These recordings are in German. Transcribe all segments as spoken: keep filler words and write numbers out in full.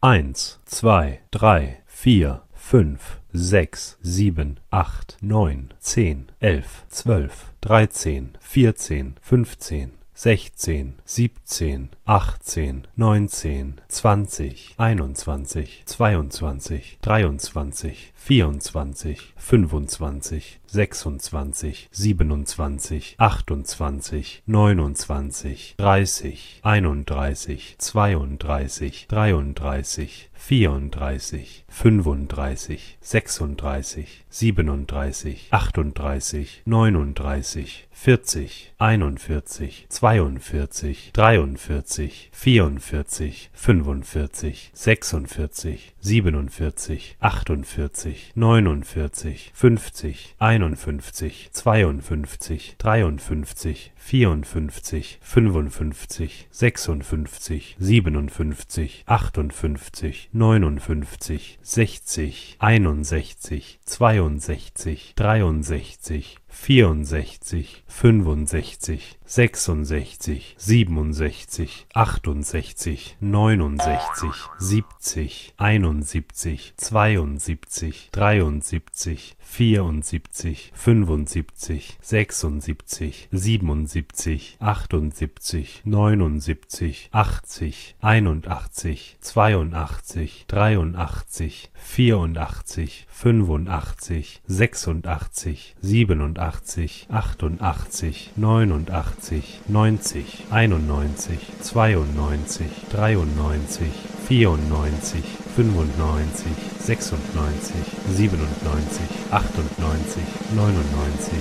eins, zwei, drei, vier, fünf, sechs, sieben, acht, neun, zehn, elf, zwölf, dreizehn, vierzehn, fünfzehn, sechzehn, siebzehn, achtzehn, neunzehn, zwanzig, einundzwanzig, zweiundzwanzig, dreiundzwanzig, vierundzwanzig, fünfundzwanzig, sechsundzwanzig, siebenundzwanzig, achtundzwanzig, neunundzwanzig, dreißig, einunddreißig, zweiunddreißig, dreiunddreißig, vierunddreißig, fünfunddreißig, sechsunddreißig, siebenunddreißig, achtunddreißig, neununddreißig, vierzig, einundvierzig, zweiundvierzig, dreiundvierzig, vierundvierzig, fünfundvierzig, sechsundvierzig, siebenundvierzig, achtundvierzig, neunundvierzig, fünfzig, einundfünfzig, zweiundfünfzig, dreiundfünfzig, vierundfünfzig, fünfundfünfzig, sechsundfünfzig, siebenundfünfzig, achtundfünfzig, neunundfünfzig, sechzig, einundsechzig, zweiundsechzig, dreiundsechzig, vierundsechzig, fünfundsechzig, sechsundsechzig, siebenundsechzig, achtundsechzig, neunundsechzig, siebzig, einundsiebzig, zweiundsiebzig, dreiundsiebzig, vierundsiebzig, fünfundsiebzig, sechsundsiebzig, siebenundsiebzig, achtundsiebzig, neunundsiebzig, achtzig, einundachtzig, zweiundachtzig, dreiundachtzig, vierundachtzig, fünfundachtzig, sechsundachtzig, siebenundachtzig, achtundachtzig, neunundachtzig, neunzig, einundneunzig, zweiundneunzig, dreiundneunzig, vierundneunzig, fünfundneunzig, sechsundneunzig, siebenundneunzig, achtundneunzig, neunundneunzig,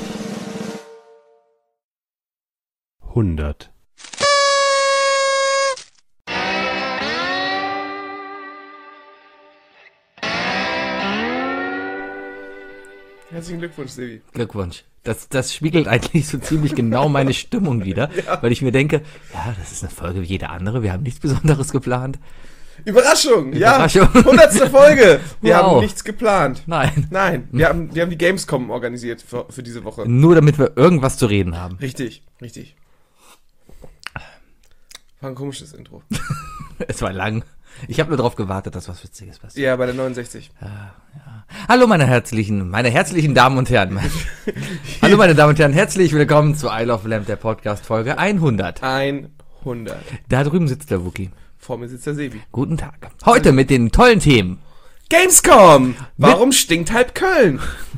hundert. Herzlichen Glückwunsch, Sebi. Glückwunsch. Das, das spiegelt eigentlich so ziemlich genau meine Stimmung wider, ja. Weil ich mir denke, ja, das ist eine Folge wie jede andere, wir haben nichts Besonderes geplant. Überraschung, Überraschung. Ja, hundertste Folge. Wir Wow. haben nichts geplant. Nein. Nein, wir haben, wir haben die Gamescom organisiert für, für diese Woche. Nur damit wir irgendwas zu reden haben. Richtig, richtig. War ein komisches Intro. Es war lang. Ich habe nur darauf gewartet, dass was Witziges passiert. Ja, bei der neunundsechzig. Ja, ja. Hallo meine herzlichen, meine herzlichen Damen und Herren. Hallo meine Damen und Herren, herzlich willkommen zu I Love Lamp, der Podcast-Folge hundert. hundert. Da drüben sitzt der Wookie. Vor mir sitzt der Sebi. Guten Tag. Heute mit den tollen Themen. Gamescom! Warum mit stinkt halb Köln?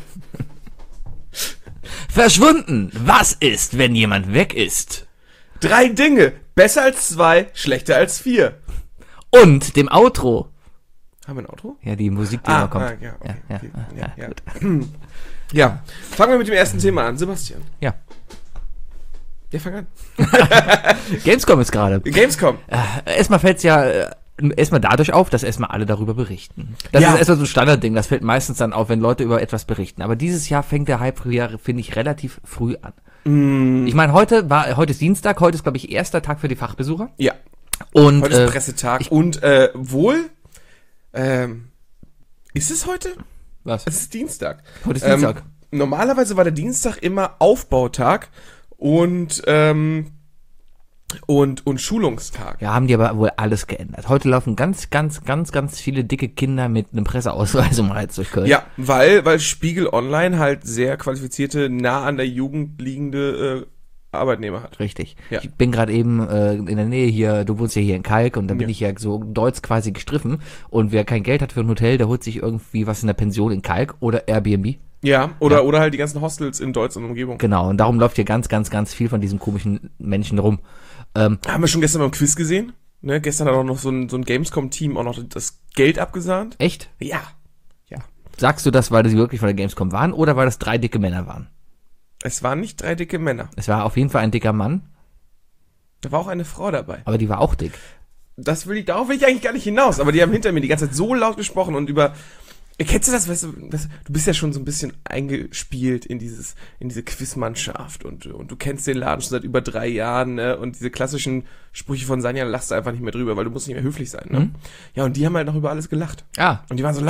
Verschwunden. Was ist, wenn jemand weg ist? Drei Dinge. Besser als zwei, schlechter als vier. Und dem Outro. Haben wir ein Outro? Ja, die Musik, die ah, immer kommt. Ah, ja, okay, ja, okay. ja, ja, ja, ja. Ja. Ja, fangen wir mit dem ersten Thema an. Sebastian. Ja. Ja, fang an. Gamescom ist gerade. Gamescom. Äh, erstmal fällt's ja äh, erstmal dadurch auf, dass erstmal alle darüber berichten. Das ja. ist erstmal so ein Standardding. Das fällt meistens dann auf, wenn Leute über etwas berichten. Aber dieses Jahr fängt der Hype, finde ich, relativ früh an. Mm. Ich meine, heute war, heute ist Dienstag, heute ist, glaube ich, erster Tag für die Fachbesucher. Ja. Und, heute ist äh, Pressetag. ich, und äh, wohl, ähm, ist es heute? Was? Es ist Dienstag. Heute ist Dienstag. Ähm, normalerweise war der Dienstag immer Aufbautag und ähm, und und Schulungstag. Ja, haben die aber wohl alles geändert. Heute laufen ganz, ganz, ganz, ganz viele dicke Kinder mit einem Presseausweis um Hals durch Köln. Ja, weil weil Spiegel Online halt sehr qualifizierte, nah an der Jugend liegende äh, Arbeitnehmer hat. Richtig. Ja. Ich bin gerade eben äh, in der Nähe hier, du wohnst ja hier in Kalk und da bin Ja. ich ja so deutsch quasi gestriffen und wer kein Geld hat für ein Hotel, der holt sich irgendwie was in der Pension in Kalk oder Airbnb. Ja, oder Ja. oder halt die ganzen Hostels in Deutsch und Umgebung. Genau, und darum läuft hier ganz, ganz, ganz viel von diesen komischen Menschen rum. Ähm, Haben wir schon gestern beim Quiz gesehen? Ne, gestern hat auch noch so ein, so ein Gamescom-Team auch noch das Geld abgesahnt. echt? Ja. Ja. Sagst du das, weil sie wirklich von der Gamescom waren oder weil das drei dicke Männer waren? Es waren nicht drei dicke Männer. Es war auf jeden Fall ein dicker Mann, Da war auch eine Frau dabei. aber die war auch dick. Das will ich, darauf will ich eigentlich gar nicht hinaus, aber die haben hinter mir die ganze Zeit so laut gesprochen und über, kennst du das, weißt du, das, du bist ja schon so ein bisschen eingespielt in dieses, in diese Quizmannschaft und, und du kennst den Laden schon seit über drei Jahren, ne, und diese klassischen Sprüche von Sanja lachst du einfach nicht mehr drüber, weil du musst nicht mehr höflich sein, ne. Mhm. Ja, und die haben halt noch über alles gelacht. Ah, Und die waren so laut.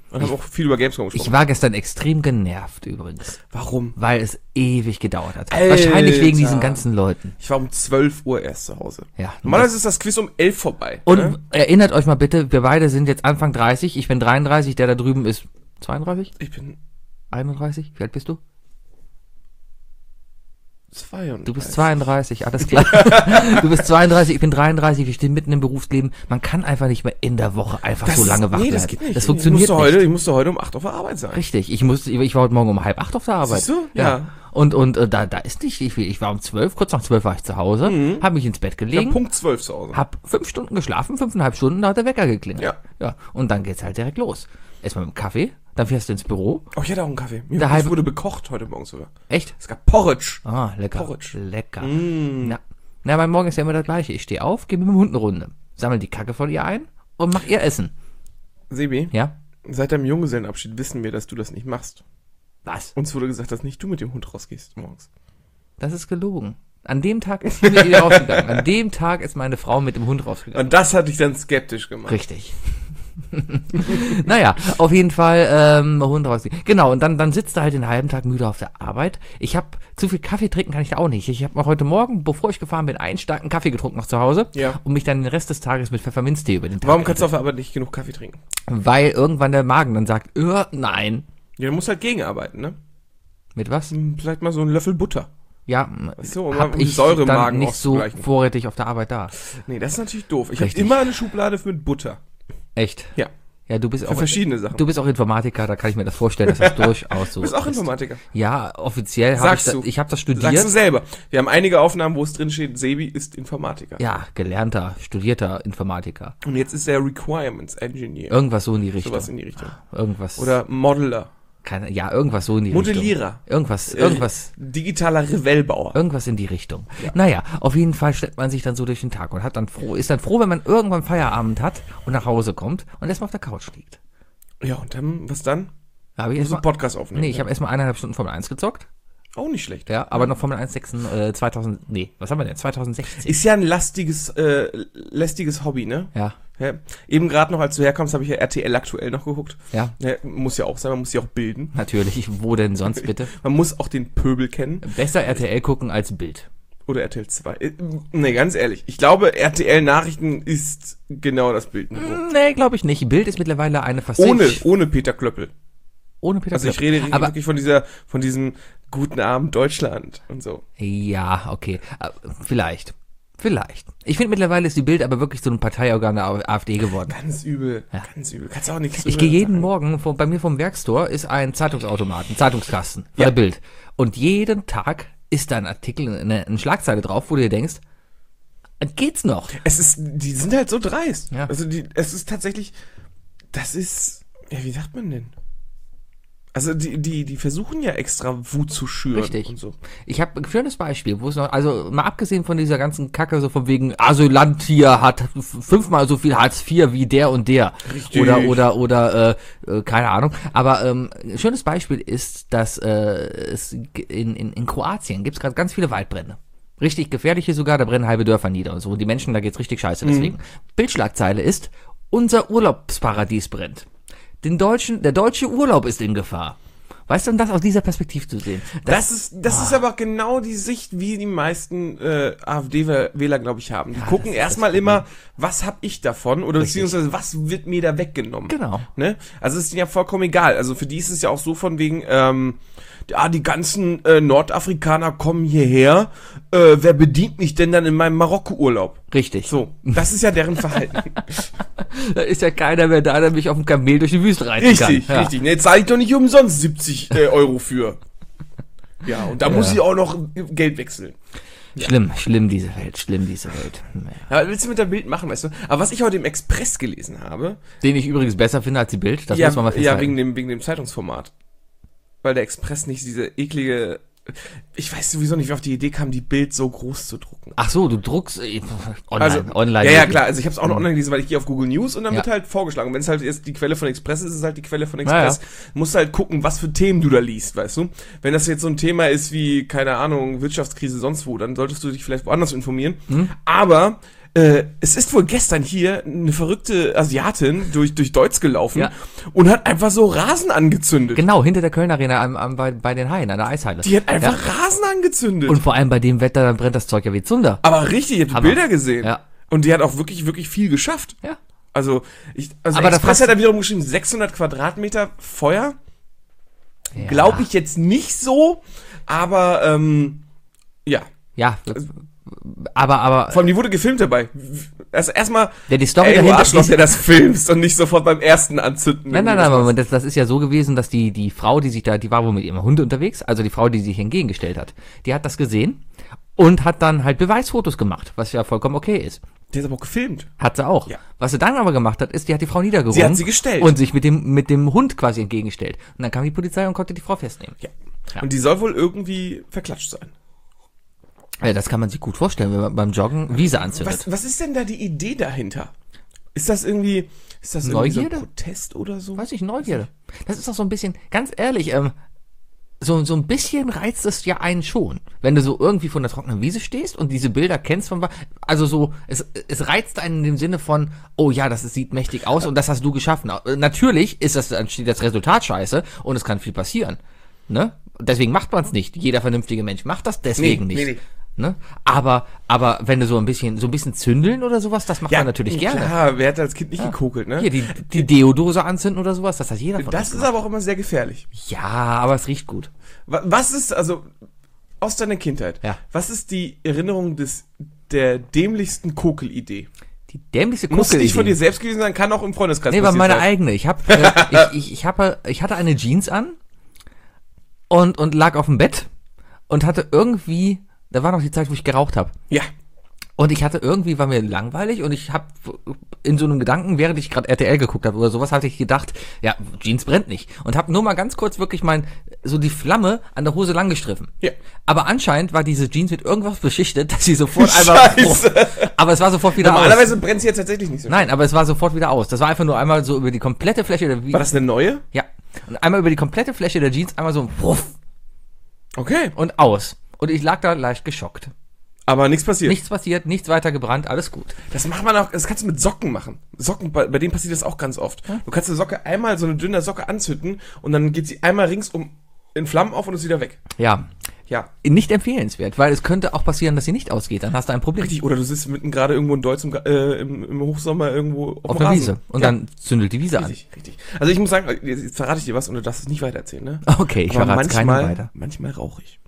Und haben auch viel über Gamescom gesprochen. Ich war gestern extrem genervt übrigens, Warum? weil es ewig gedauert hat. Alter. Wahrscheinlich wegen diesen ganzen Leuten. Ich war um zwölf Uhr erst zu Hause. Ja. Normalerweise ist das Quiz um elf vorbei. Und ne? erinnert euch mal bitte, wir beide sind jetzt Anfang dreißig, ich bin dreiunddreißig, der da drüben ist zweiunddreißig? Ich bin einunddreißig? Wie alt bist du? zweiunddreißig. Du bist zweiunddreißig, alles klar. Du bist zweiunddreißig, ich bin dreiunddreißig, wir stehen mitten im Berufsleben. Man kann einfach nicht mehr in der Woche einfach Das so ist- lange wach nee, bleiben. das geht nicht. Das ich funktioniert musste heute, nicht. Ich musste heute um acht auf der Arbeit sein. Richtig, ich musste, ich war heute Morgen um halb acht auf der Arbeit. Siehst du? Ja. Und, und äh, da, da ist nicht viel. Ich war um zwölf, kurz nach zwölf war ich zu Hause, Mhm. habe mich ins Bett Ja, gelegen, Punkt zwölf zu Hause. hab fünf Stunden geschlafen, fünfeinhalb Stunden, da hat der Wecker geklingelt. Ja. Ja. Und dann geht's halt direkt los. Erstmal mit dem Kaffee, dann fährst du ins Büro. Oh, ich hatte auch einen Kaffee. Mir Der ich halbe- wurde bekocht heute Morgen sogar. Echt? Es gab Porridge. Ah, lecker. Porridge. Lecker. Mm. Ja. Na, mein Morgen ist ja immer das gleiche. Ich stehe auf, gehe mit dem Hund eine Runde, sammle die Kacke von ihr ein und mach ihr Essen. Sebi, Ja? seit deinem Junggesellenabschied wissen wir, dass du das nicht machst. Was? Uns wurde gesagt, dass nicht du mit dem Hund rausgehst morgens. Das ist gelogen. An dem Tag ist sie mit ihr rausgegangen. An dem Tag ist meine Frau mit dem Hund rausgegangen. Und das hat dich dann skeptisch gemacht. Richtig. Naja, auf jeden Fall ähm, Hund rausgehen. Genau, und dann, dann sitzt er halt den halben Tag müde auf der Arbeit. Ich habe zu viel Kaffee trinken kann ich da auch nicht. Ich habe heute Morgen, bevor ich gefahren bin, einen starken Kaffee getrunken noch zu Hause Ja. und mich dann den Rest des Tages mit Pfefferminztee über den Tag Warum kannst du auf der Arbeit nicht genug Kaffee trinken? Weil irgendwann der Magen dann sagt, äh, nein. Ja, du musst halt gegenarbeiten, ne? Mit was? Hm, Vielleicht mal so einen Löffel Butter. Ja, so, um- hab um die ich Säure im dann Magen nicht so auszugleichen. vorrätig auf der Arbeit da. Nee, das ist natürlich doof. Ich habe Richtig. immer eine Schublade mit Butter. Echt? Ja, Ja, du bist für auch verschiedene Sachen. du bist auch Informatiker, da kann ich mir das vorstellen, dass das durchaus so Du bist auch ist. Informatiker. Ja, offiziell habe ich Sagst das, du. ich habe das Sagst du studiert. selber. Wir haben einige Aufnahmen, wo es drin steht, Sebi ist Informatiker. Ja, gelernter, studierter Informatiker. Und jetzt ist er Requirements Engineer. Irgendwas so in die Richtung. Sowas in die Richtung. Irgendwas. Oder Modeler. keine, ja, irgendwas so in die Modellierer. Richtung. Irgendwas, irgendwas, Äh, digitaler Revellbauer. irgendwas in die Richtung. Naja, auf jeden Fall stellt man sich dann so durch den Tag und hat dann froh, ist dann froh, wenn man irgendwann Feierabend hat und nach Hause kommt und erstmal auf der Couch liegt. Ja, und dann, was dann? Da habe ich Musst du erstmal, einen Podcast aufnehmen. nee, ich habe erstmal eineinhalb Stunden Formel eins gezockt. Auch nicht schlecht. Ja, aber noch Formel eins sechs, äh, zweitausend, nee, was haben wir denn? zweitausendsechzehn. Ist ja ein lastiges, äh, lästiges Hobby, ne? Ja, Ja. Eben gerade noch, als du herkommst, habe ich ja R T L aktuell noch geguckt. ja, Ja, muss ja auch sein, man muss sich auch bilden. natürlich. Wo denn sonst bitte? Man muss auch den Pöbel kennen. Besser R T L gucken als Bild. Oder R T L zwei. Äh, Nee, ganz ehrlich. Ich glaube, R T L Nachrichten ist genau das Bildniveau. Nee, glaube ich nicht. Bild ist mittlerweile eine Facette. Ohne, ohne Peter Klöppel. ohne Peter Also ich Klöppel. rede aber wirklich von dieser, von diesem guten Abend Deutschland und so. ja, okay. Äh, Vielleicht. Vielleicht. Ich finde mittlerweile ist die Bild aber wirklich so ein Parteiorgan der AfD geworden. Ganz übel, ganz übel. Kannst du auch nichts Ich drüber gehe jeden sagen. Morgen, vor, bei mir vom Werkstor ist ein Zeitungsautomat, ein Zeitungskasten von Ja. der Bild. Und jeden Tag ist da ein Artikel, eine, eine Schlagzeile drauf, wo du dir denkst, äh, geht's noch? Es ist, die sind halt so dreist. Ja. Also die, es ist tatsächlich, das ist, ja, wie sagt man denn? Also die, die, die versuchen ja extra Wut zu schüren Richtig. und so. Ich habe ein schönes Beispiel, wo es noch, also mal abgesehen von dieser ganzen Kacke, so von wegen Asylant hier hat f- fünfmal so viel Hartz vier wie der und der. Richtig. Oder, oder, oder, äh, äh, keine Ahnung. Aber ähm, ein schönes Beispiel ist, dass äh, es in, in, in Kroatien gibt es gerade ganz viele Waldbrände. Richtig gefährliche sogar, da brennen halbe Dörfer nieder und so. Und die Menschen, da geht's richtig scheiße deswegen. Bildschlagzeile ist, unser Urlaubsparadies brennt. Den deutschen, der deutsche Urlaub ist in Gefahr. Weißt du, um das aus dieser Perspektive zu sehen? Das, ist, das ist aber genau die Sicht, wie die meisten äh, AfD-Wähler, glaube ich, haben. Die gucken das- erstmal das- immer, was hab ich davon? Oder Richtig. beziehungsweise, was wird mir da weggenommen? Genau. Ne? Also es ist ihnen ja vollkommen egal. Also für die ist es ja auch so von wegen, ähm, ja, die ganzen äh, Nordafrikaner kommen hierher. Äh, wer bedient mich denn dann in meinem Marokko-Urlaub? Richtig. So, das ist ja deren Verhalten. Da ist ja keiner mehr da, der mich auf dem Kamel durch die Wüste reiten Richtig, kann. Ja. richtig. Ne, jetzt zahle ich doch nicht umsonst siebzig äh, Euro für. Ja, und da muss Ja. ich auch noch Geld wechseln. Schlimm, schlimm diese Welt, schlimm diese Welt. Ja. Ja, was willst du mit der Bild machen, weißt du? Aber was ich heute im Express gelesen habe, Den ich übrigens besser finde als die Bild, das ja, muss man mal ja festhalten. wegen dem wegen dem Zeitungsformat. Weil der Express nicht diese eklige, ich weiß sowieso nicht, wie auf die Idee kam, die Bild so groß zu drucken. Ach so, du druckst äh, online, Also, online. ja, ja, klar, also ich habe es auch noch online gelesen, weil ich gehe auf Google News und dann Ja. wird halt vorgeschlagen. Und wenn es halt jetzt die Quelle von Express ist, ist es halt die Quelle von Ja, Express. Musst halt gucken, was für Themen du da liest, weißt du? Wenn das jetzt so ein Thema ist wie, keine Ahnung, Wirtschaftskrise sonst wo, dann solltest du dich vielleicht woanders informieren. Hm? Aber äh, es ist wohl gestern hier eine verrückte Asiatin durch, durch Deutz gelaufen Ja. und hat einfach so Rasen angezündet. Genau, hinter der Köln Arena am, am, bei, bei den Haien, an der Eishalle. Die hat einfach Ja. Rasen angezündet. Und vor allem bei dem Wetter, dann brennt das Zeug ja wie Zunder. Aber richtig, ich habe die Hammer. Bilder gesehen. Ja. Und die hat auch wirklich, wirklich viel geschafft. Ja. Also, ich, also Aber das Express passt- hat da wiederum geschrieben, sechshundert Quadratmeter Feuer. Ja. Glaube ich jetzt nicht so, aber, ähm, ja. Ja, aber, aber, Vor allem, die wurde gefilmt dabei. Also erstmal, ja, die Story ey, du dahinter Arschloch, ist- der das filmst und nicht sofort beim ersten anzünden. Nein, nein, irgendwie nein, was aber das, das ist ja so gewesen, dass die, die Frau, die sich da, die war wohl mit ihrem Hund unterwegs, also die Frau, die sich entgegengestellt hat, die hat das gesehen und hat dann halt Beweisfotos gemacht, was ja vollkommen okay ist. Der ist aber auch gefilmt. Hat sie auch. Ja. Was sie dann aber gemacht hat, ist, die hat die Frau niedergerungen. Sie hat sie gestellt. Und sich mit dem, mit dem Hund quasi entgegengestellt. Und dann kam die Polizei und konnte die Frau festnehmen. Ja. Ja. Und die soll wohl irgendwie verklatscht sein. Ja, das kann man sich gut vorstellen, wenn man beim Joggen Wiese anzündet. Was, was ist denn da die Idee dahinter? Ist das irgendwie, ist das irgendwie so ein Neugierde? Protest oder so? Weiß ich, Neugierde. Das ist doch so ein bisschen, ganz ehrlich, ähm, so, so ein bisschen reizt es ja einen schon. Wenn du so irgendwie von der trockenen Wiese stehst und diese Bilder kennst von, also so, es, es reizt einen in dem Sinne von, oh ja, das sieht mächtig aus und das hast du geschaffen. Natürlich ist das, dann steht das Resultat scheiße und es kann viel passieren. Ne? Deswegen macht man es nicht. Jeder vernünftige Mensch macht das deswegen Nee, nicht. nee, nee. Ne? Aber, aber wenn du so ein bisschen, so ein bisschen zündeln oder sowas, das macht man natürlich gerne. Klar, wer hat als Kind nicht gekokelt, ne? Hier, die, die Deodose anzünden oder sowas, das hat jeder von Das uns ist gemacht. aber auch immer sehr gefährlich. Ja, aber es riecht gut. Wa- Was ist, also, aus deiner Kindheit, Ja. was ist die Erinnerung des, der dämlichsten Kokelidee? Die dämlichste Muss Kuckel. nicht von dir selbst gewesen sein, kann auch im Freundeskreis Nee, war passiert meine sein. eigene. Ich hab, äh, ich, ich, ich, hab, ich hatte eine Jeans an und, und lag auf dem Bett und hatte irgendwie, da war noch die Zeit, wo ich geraucht habe. Ja. Und ich hatte irgendwie, war mir langweilig und ich habe in so einem Gedanken, während ich gerade R T L geguckt habe oder sowas, hatte ich gedacht, ja, Jeans brennt nicht. Und habe nur mal ganz kurz wirklich mein, so die Flamme an der Hose langgestriffen. Ja. Aber anscheinend war diese Jeans mit irgendwas beschichtet, dass sie sofort einfach... Scheiße. Aber es war sofort wieder aus. Normalerweise brennt sie jetzt tatsächlich nicht so. Nein, aber es war sofort wieder aus. Das war einfach nur einmal so über die komplette Fläche der... War das eine neue? Ja. Und einmal über die komplette Fläche der Jeans, einmal so wuff, Okay. und aus. Und ich lag da leicht geschockt. Aber nichts passiert. Nichts passiert, nichts weiter gebrannt, alles gut. Das macht man auch, das kannst du mit Socken machen. Socken, bei, bei denen passiert das auch ganz oft. Du kannst eine Socke einmal, so eine dünne Socke anzünden und dann geht sie einmal ringsum in Flammen auf und ist wieder weg. Ja. Ja. Nicht empfehlenswert, weil es könnte auch passieren, dass sie nicht ausgeht. Dann hast du ein Problem. Richtig, oder du sitzt mitten gerade irgendwo in Deutsch im, äh, im, im Hochsommer irgendwo auf, Auf dem der Rasen. Wiese. Und ja. dann zündelt die Wiese an. Richtig, richtig. Also ich muss sagen, jetzt, jetzt verrate ich dir was und du darfst es nicht weitererzählen, ne? Okay, ich Aber verrate es keinem manchmal, weiter. manchmal rauche ich.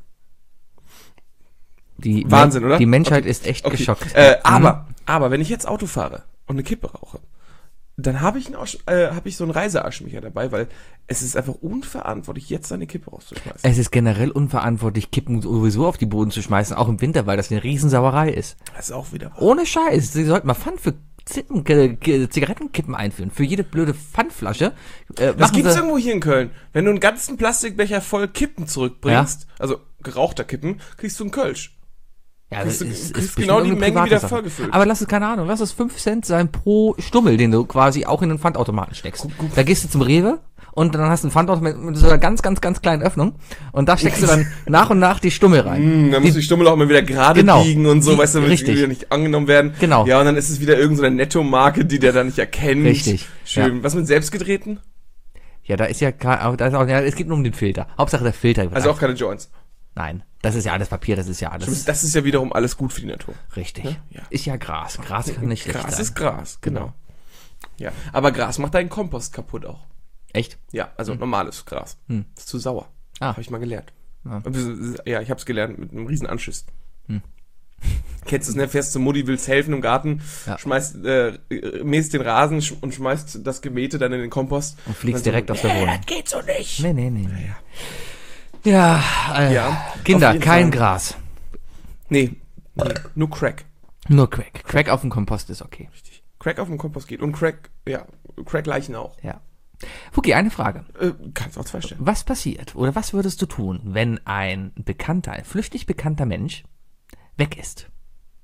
Die Wahnsinn, Men- oder? Die Menschheit Okay. ist echt Okay. geschockt. Äh, Mhm. aber, aber wenn ich jetzt Auto fahre und eine Kippe rauche, dann habe ich, einen Arsch- äh, hab ich so einen Reiseaschenbecher dabei, weil es ist einfach unverantwortlich, jetzt seine Kippe rauszuschmeißen. Es ist generell unverantwortlich, Kippen sowieso auf die Boden zu schmeißen, auch im Winter, weil das eine Riesensauerei ist. Das ist auch wieder was. Ohne Scheiß. Sie sollten mal Pfand für Zippen, K- K- Zigarettenkippen einführen. Für jede blöde Pfandflasche. Äh, Das machen gibt's sie- irgendwo hier in Köln. Wenn du einen ganzen Plastikbecher voll Kippen zurückbringst, also gerauchter Kippen, kriegst du einen Kölsch. Ja, kriegst das du- ist, ist kriegst bestimmt genau die irgendeine Menge private wieder Sache. vollgefüllt. Aber lass es, keine Ahnung, lass es fünf Cent sein pro Stummel, den du quasi auch in den Pfandautomaten steckst. Da gehst du zum Rewe und dann hast du einen Pfandautomat mit so einer ganz, ganz, ganz kleinen Öffnung und da steckst du dann nach und nach die Stummel rein. Hm, dann muss die Stummel auch immer wieder gerade Genau. biegen und so, Die- weißt du, damit die richtig. wieder nicht angenommen werden. Genau. Ja, und dann ist es wieder irgendeine Nettomarke, die der dann nicht erkennt. Richtig, Schön. ja. Was mit selbstgedrehten? Ja, da ist ja, kein- da ist auch, ja, es geht nur um den Filter. Hauptsache der Filter. wird Also auch einfach- keine Joints. Nein, das ist ja alles Papier, das ist ja alles Das ist ja wiederum alles gut für die Natur. richtig. Ja. Ist ja Gras. Gras kann nicht schlecht Gras sein. ist Gras, genau. Ja, aber Gras macht deinen Kompost kaputt auch. Echt? Ja, also normales Gras. Hm. Ist zu sauer. Ah. Habe ich mal gelernt. Ah. Ja, ich habe es gelernt mit einem riesen Anschiss. Kennst du es, ne? Fährst zu Mutti, willst helfen im Garten, Ja. schmeißt, äh, mähst den Rasen sch und schmeißt das Gemähte dann in den Kompost. Und fliegst dann direkt so, aus der "Nee, Wohnung." Das geht so nicht. Nee, nee, nee. nee. Ja, äh, Ja, Kinder, auf jeden kein Fall. Gras. Nee, nee, nur Crack. Nur Crack. Crack auf dem Kompost ist okay. Richtig. Crack auf dem Kompost geht. Und Crack, ja, Crack-Leichen auch. Ja. Fuki, eine Frage. Äh, kannst auch zwei stellen. Was passiert oder was würdest du tun, wenn ein bekannter, ein flüchtig bekannter Mensch weg ist?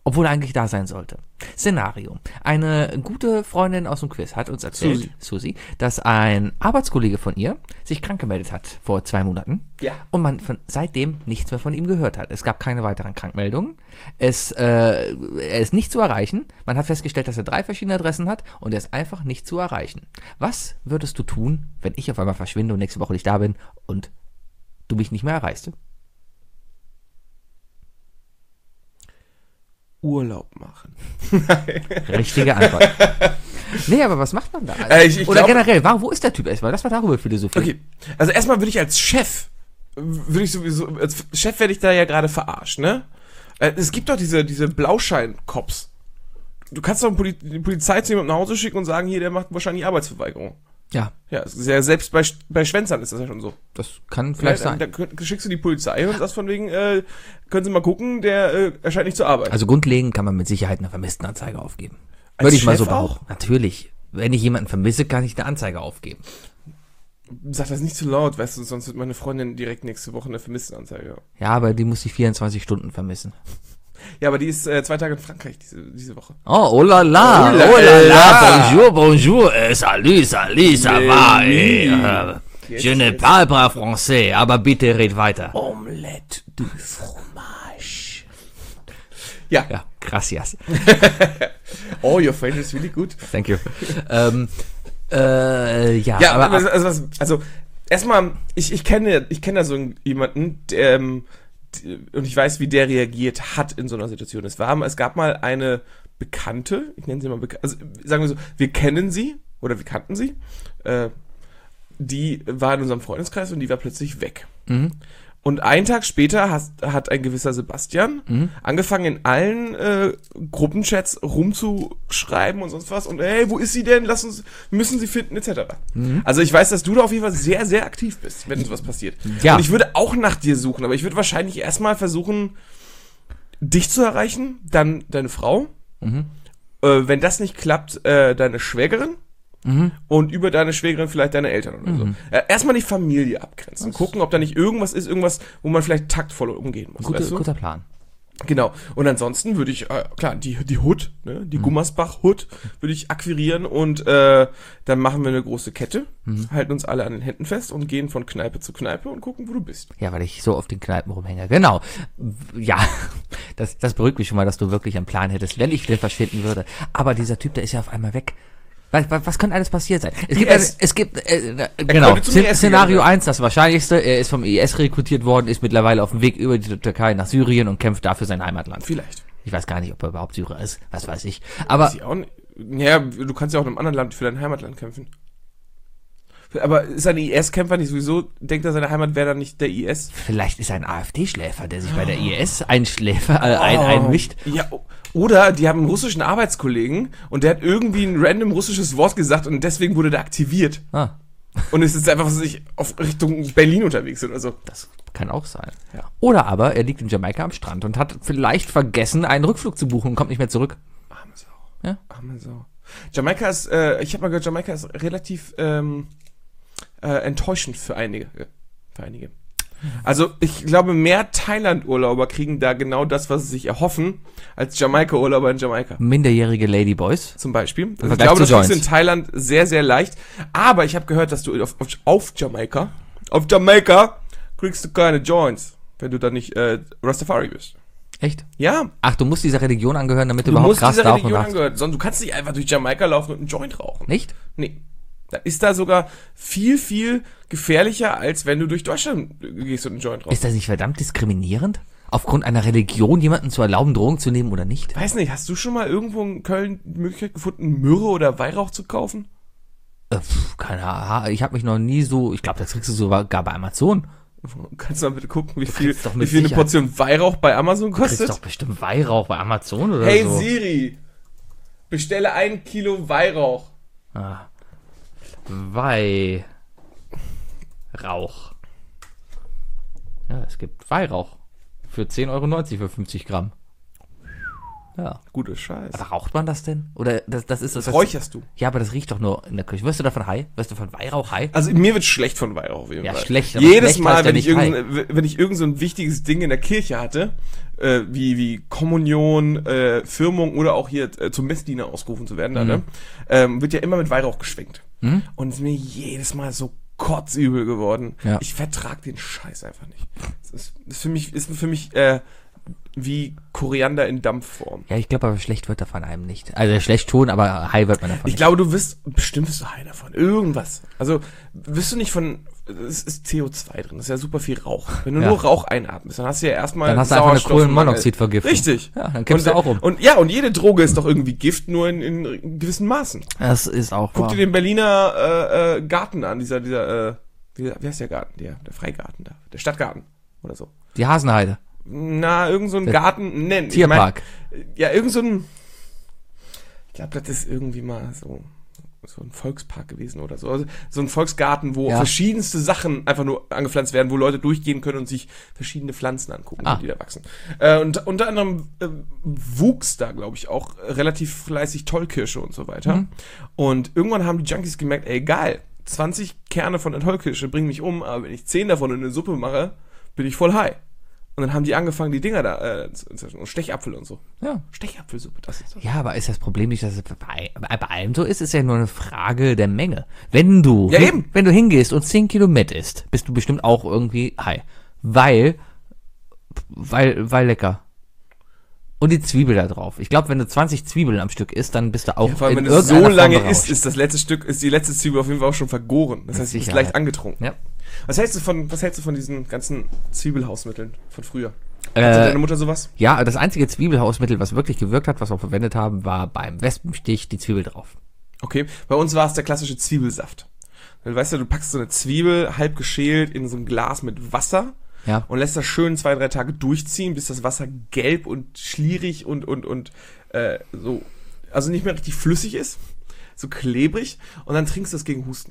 obwohl er eigentlich da sein sollte. Szenario. Eine gute Freundin aus dem Quiz hat uns erzählt, Susi. Susi, dass ein Arbeitskollege von ihr sich krank gemeldet hat vor zwei Monaten. Ja. Und man von, seitdem nichts mehr von ihm gehört hat. Es gab keine weiteren Krankmeldungen. Es, äh, er ist nicht zu erreichen. Man hat festgestellt, dass er drei verschiedene Adressen hat und er ist einfach nicht zu erreichen. Was würdest du tun, wenn ich auf einmal verschwinde und nächste Woche nicht da bin und du mich nicht mehr erreichst? Urlaub machen. Richtige Antwort. Nee, aber was macht man da? Äh, ich- ich Oder glaub- generell, warum, wo ist der Typ erstmal? Lass mal darüber philosophieren. Okay, also erstmal würde ich als Chef, würde ich sowieso, als Chef werde ich da ja gerade verarscht, ne? Äh, Es gibt doch diese, diese Blauschein-Cops. Du kannst doch Poli- die Polizei zu jemandem nach Hause schicken und sagen, hier, der macht wahrscheinlich Arbeitsverweigerung. Ja, Ja, es ist ja selbst bei, bei Schwänzern ist das ja schon so. das kann vielleicht ja, sein. dann, dann schickst du die Polizei und sagst von wegen, äh, können Sie mal gucken, der äh, erscheint nicht zur Arbeit. Also grundlegend kann man mit Sicherheit eine Vermisstenanzeige aufgeben. Als Würde ich mal so Chef auch? behaupten. Natürlich. Wenn ich jemanden vermisse, kann ich eine Anzeige aufgeben. Sag das nicht zu laut, weißt du, sonst wird meine Freundin direkt nächste Woche eine Vermisstenanzeige haben. Ja, aber die muss ich vierundzwanzig Stunden vermissen. Ja, aber die ist äh, zwei Tage in Frankreich diese, diese Woche. Oh, oh la la, Oh la oh la la. la, bonjour, bonjour, eh, salut, salut, ça va, Oui. eh, euh, Jetzt, je ne jetzt. parle pas français, aber bitte red weiter. Omelette du fromage. Ja. Ja, gracias. Oh, your French is really good. Thank you. ähm, äh, ja, Ja, aber, aber also, was, also erstmal, ich, ich kenne ich kenne da so jemanden, der, ähm, die- und ich weiß, wie der reagiert hat in so einer Situation. Es war, es gab mal eine Bekannte, ich nenne sie mal Bekannte, also sagen wir so, wir kennen sie oder wir kannten sie, äh, die war in unserem Freundeskreis und die war plötzlich weg. Mhm. Und einen Tag später hat, hat ein gewisser Sebastian Mhm. angefangen in allen äh, Gruppenchats rumzuschreiben und sonst was und hey, wo ist sie denn? Lass uns, wir müssen sie finden, et cetera. Mhm. Also ich weiß, dass du da auf jeden Fall sehr, sehr aktiv bist, wenn sowas passiert. Ja. Und ich würde auch nach dir suchen, aber ich würde wahrscheinlich erstmal versuchen, dich zu erreichen, dann deine Frau. Mhm. Äh, wenn das nicht klappt, äh, deine Schwägerin. Mhm. Und über deine Schwägerin vielleicht deine Eltern oder so. Äh, erstmal die Familie abgrenzen. Gucken, ob da nicht irgendwas ist, irgendwas, wo man vielleicht taktvoll umgehen muss. Gute, weißt du? guter Plan. Genau. Und ansonsten würde ich, äh, klar, die, die Hood, ne, die Gummersbach-Hood würde ich akquirieren und äh, dann machen wir eine große Kette, halten uns alle an den Händen fest und gehen von Kneipe zu Kneipe und gucken, wo du bist. Ja, weil ich so auf den Kneipen rumhänge. Genau. Ja, das, das beruhigt mich schon mal, dass du wirklich einen Plan hättest, wenn ich wieder verschwinden würde. Aber dieser Typ, der ist ja auf einmal weg. Was, was, was könnte alles passiert sein? Es gibt, I S. eine, es gibt äh, äh, genau, könnte zum I S Szenario gegangen sein. eins, das Wahrscheinlichste, er ist vom I S rekrutiert worden, ist mittlerweile auf dem Weg über die Türkei nach Syrien und kämpft dafür sein Heimatland. Vielleicht. Ich weiß gar nicht, ob er überhaupt Syrer ist, was weiß ich. Aber Sie auch nicht, ja, du kannst ja auch in einem anderen Land für dein Heimatland kämpfen. Aber ist ein I S-Kämpfer nicht sowieso, denkt er, seine Heimat wäre dann nicht der I S? vielleicht ist er ein AfD-Schläfer, der sich bei der I S einschläfer, äh, ein, einmischt. Ja, o- oder die haben einen russischen Arbeitskollegen und der hat irgendwie ein random russisches Wort gesagt und deswegen wurde der aktiviert. Ah, Und ist jetzt einfach was weiß ich, auf Richtung Berlin unterwegs oder so. das kann auch sein. Ja. Oder aber er liegt in Jamaika am Strand und hat vielleicht vergessen, einen Rückflug zu buchen und kommt nicht mehr zurück. Arme Sau. Ja. Arme Sau. Jamaika ist, äh, ich habe mal gehört, Jamaika ist relativ ähm, äh, enttäuschend für einige. äh, Für einige. Also ich glaube, mehr Thailand-Urlauber kriegen da genau das, was sie sich erhoffen, als Jamaika-Urlauber in Jamaika. Minderjährige Ladyboys. Zum Beispiel. Also ich Vergleich glaube, zu das kriegst du in Joints. Thailand sehr, sehr leicht. Aber ich habe gehört, dass du auf, auf, auf Jamaika, auf Jamaika kriegst du keine Joints, wenn du dann nicht äh, Rastafari bist. Echt? Ja, Ach, du musst dieser Religion angehören, damit du, du überhaupt musst Gras dieser rauchen Religion darfst. angehören. Sondern du kannst nicht einfach durch Jamaika laufen und einen Joint rauchen. Nicht? Nee. Da ist da sogar viel, viel gefährlicher, als wenn du durch Deutschland gehst und einen Joint rauchst. Ist das nicht verdammt diskriminierend? Aufgrund einer Religion jemanden zu erlauben, Drogen zu nehmen oder nicht? Weiß nicht, hast du schon mal irgendwo in Köln die Möglichkeit gefunden, Myrrhe oder Weihrauch zu kaufen? Äh, pf, keine Ahnung, ich habe mich noch nie so, ich glaube, das kriegst du sogar bei Amazon. Kannst du mal bitte gucken, wie viel, kriegst doch wie mit viel eine Sicherheit- Portion Weihrauch bei Amazon Du kriegst kostet? doch bestimmt Weihrauch bei Amazon oder Hey so. Siri, bestelle ein Kilo Weihrauch. Ah. Weihrauch. Ja, es gibt Weihrauch. Für zehn Euro neunzig für fünfzig Gramm. Ja. Gute Scheiß. Aber raucht man das denn? Oder das, das ist das. Das räucherst du. Ja, aber das riecht doch nur in der Küche. Wirst du davon high? Wirst du von Weihrauch high? Also mir wird schlecht von Weihrauch auf jeden Ja, Fall. schlecht, aber Jedes schlecht Mal, heißt ja wenn ich, nicht irgend, wenn ich irgend so ein wichtiges Ding in der Kirche hatte, äh, wie, wie Kommunion, äh, Firmung oder auch hier äh, zum Messdiener ausgerufen zu werden, da, Mhm. ne? ähm, wird ja immer mit Weihrauch geschwenkt. Mhm. Und es ist mir jedes Mal so kotzübel geworden. Ja. Ich vertrag den Scheiß einfach nicht. Das ist, das ist für mich, ist für mich äh, wie Koriander in Dampfform. Ja, ich glaube aber schlecht wird davon einem nicht. Also schlecht schon, aber high wird man davon Ich nicht. glaube, du wirst, bestimmt wirst du high davon. Irgendwas. Also, wirst du nicht von, es ist C O zwei drin, das ist ja super viel Rauch. Wenn du Ja. nur Rauch einatmest, dann hast du ja erstmal Dann hast du einfach eine Sauerstoffmangel. Kohlenmonoxidvergiftung. Richtig. Ja, dann kippst und, du auch um. Und ja, und jede Droge ist doch irgendwie Gift, nur in, in gewissen Maßen. Das ist auch Guck wahr. dir den Berliner äh, äh, Garten an, dieser, dieser, äh, wie, wie heißt der Garten? Der, der Freigarten da. Der Stadtgarten oder so. Die Hasenheide. Na, irgend so ein Der Garten, nennen. Tierpark. Ich mein, ja, irgend so ein, ich glaube, das ist irgendwie mal so, so ein Volkspark gewesen oder so. Also, so ein Volksgarten, wo Ja. verschiedenste Sachen einfach nur angepflanzt werden, wo Leute durchgehen können und sich verschiedene Pflanzen angucken, Ah. die da wachsen. Äh, und unter anderem äh, wuchs da, glaube ich, auch relativ fleißig Tollkirsche und so weiter. Mhm. Und irgendwann haben die Junkies gemerkt, ey, geil, zwanzig Kerne von der Tollkirsche bringen mich um, aber wenn ich zehn davon in eine Suppe mache, bin ich voll high. Und dann haben die angefangen, die Dinger da, äh, zu- zu- Stechapfel und so. Ja. Stechapfelsuppe, das ist das. Ja, aber ist das Problem nicht, dass es bei, bei allem so ist? Ist ja nur eine Frage der Menge. Wenn du, Ja, hin- eben. wenn du hingehst und zehn Kilo Met isst, bist du bestimmt auch irgendwie high. Weil, weil, weil lecker. Und die Zwiebel da drauf. Ich glaube, wenn du zwanzig Zwiebeln am Stück isst, dann bist du auch Ja, vor allem, in wenn es so irgendeiner lange Form ist, berauscht. ist das letzte Stück, ist die letzte Zwiebel auf jeden Fall auch schon vergoren. Das Mit heißt, du bist Sicherheit. leicht angetrunken. Ja. Was hältst du von, was hältst du von diesen ganzen Zwiebelhausmitteln von früher? Hatte Äh, deine Mutter sowas? ja, das einzige Zwiebelhausmittel, was wirklich gewirkt hat, was wir verwendet haben, war beim Wespenstich die Zwiebel drauf. Okay. Bei uns war es der klassische Zwiebelsaft. Weil, weißt du, du packst so eine Zwiebel halb geschält in so ein Glas mit Wasser Ja. und lässt das schön zwei, drei Tage durchziehen, bis das Wasser gelb und schlierig und, und, und, äh, so, also nicht mehr richtig flüssig ist. So klebrig. Und dann trinkst du das gegen Husten.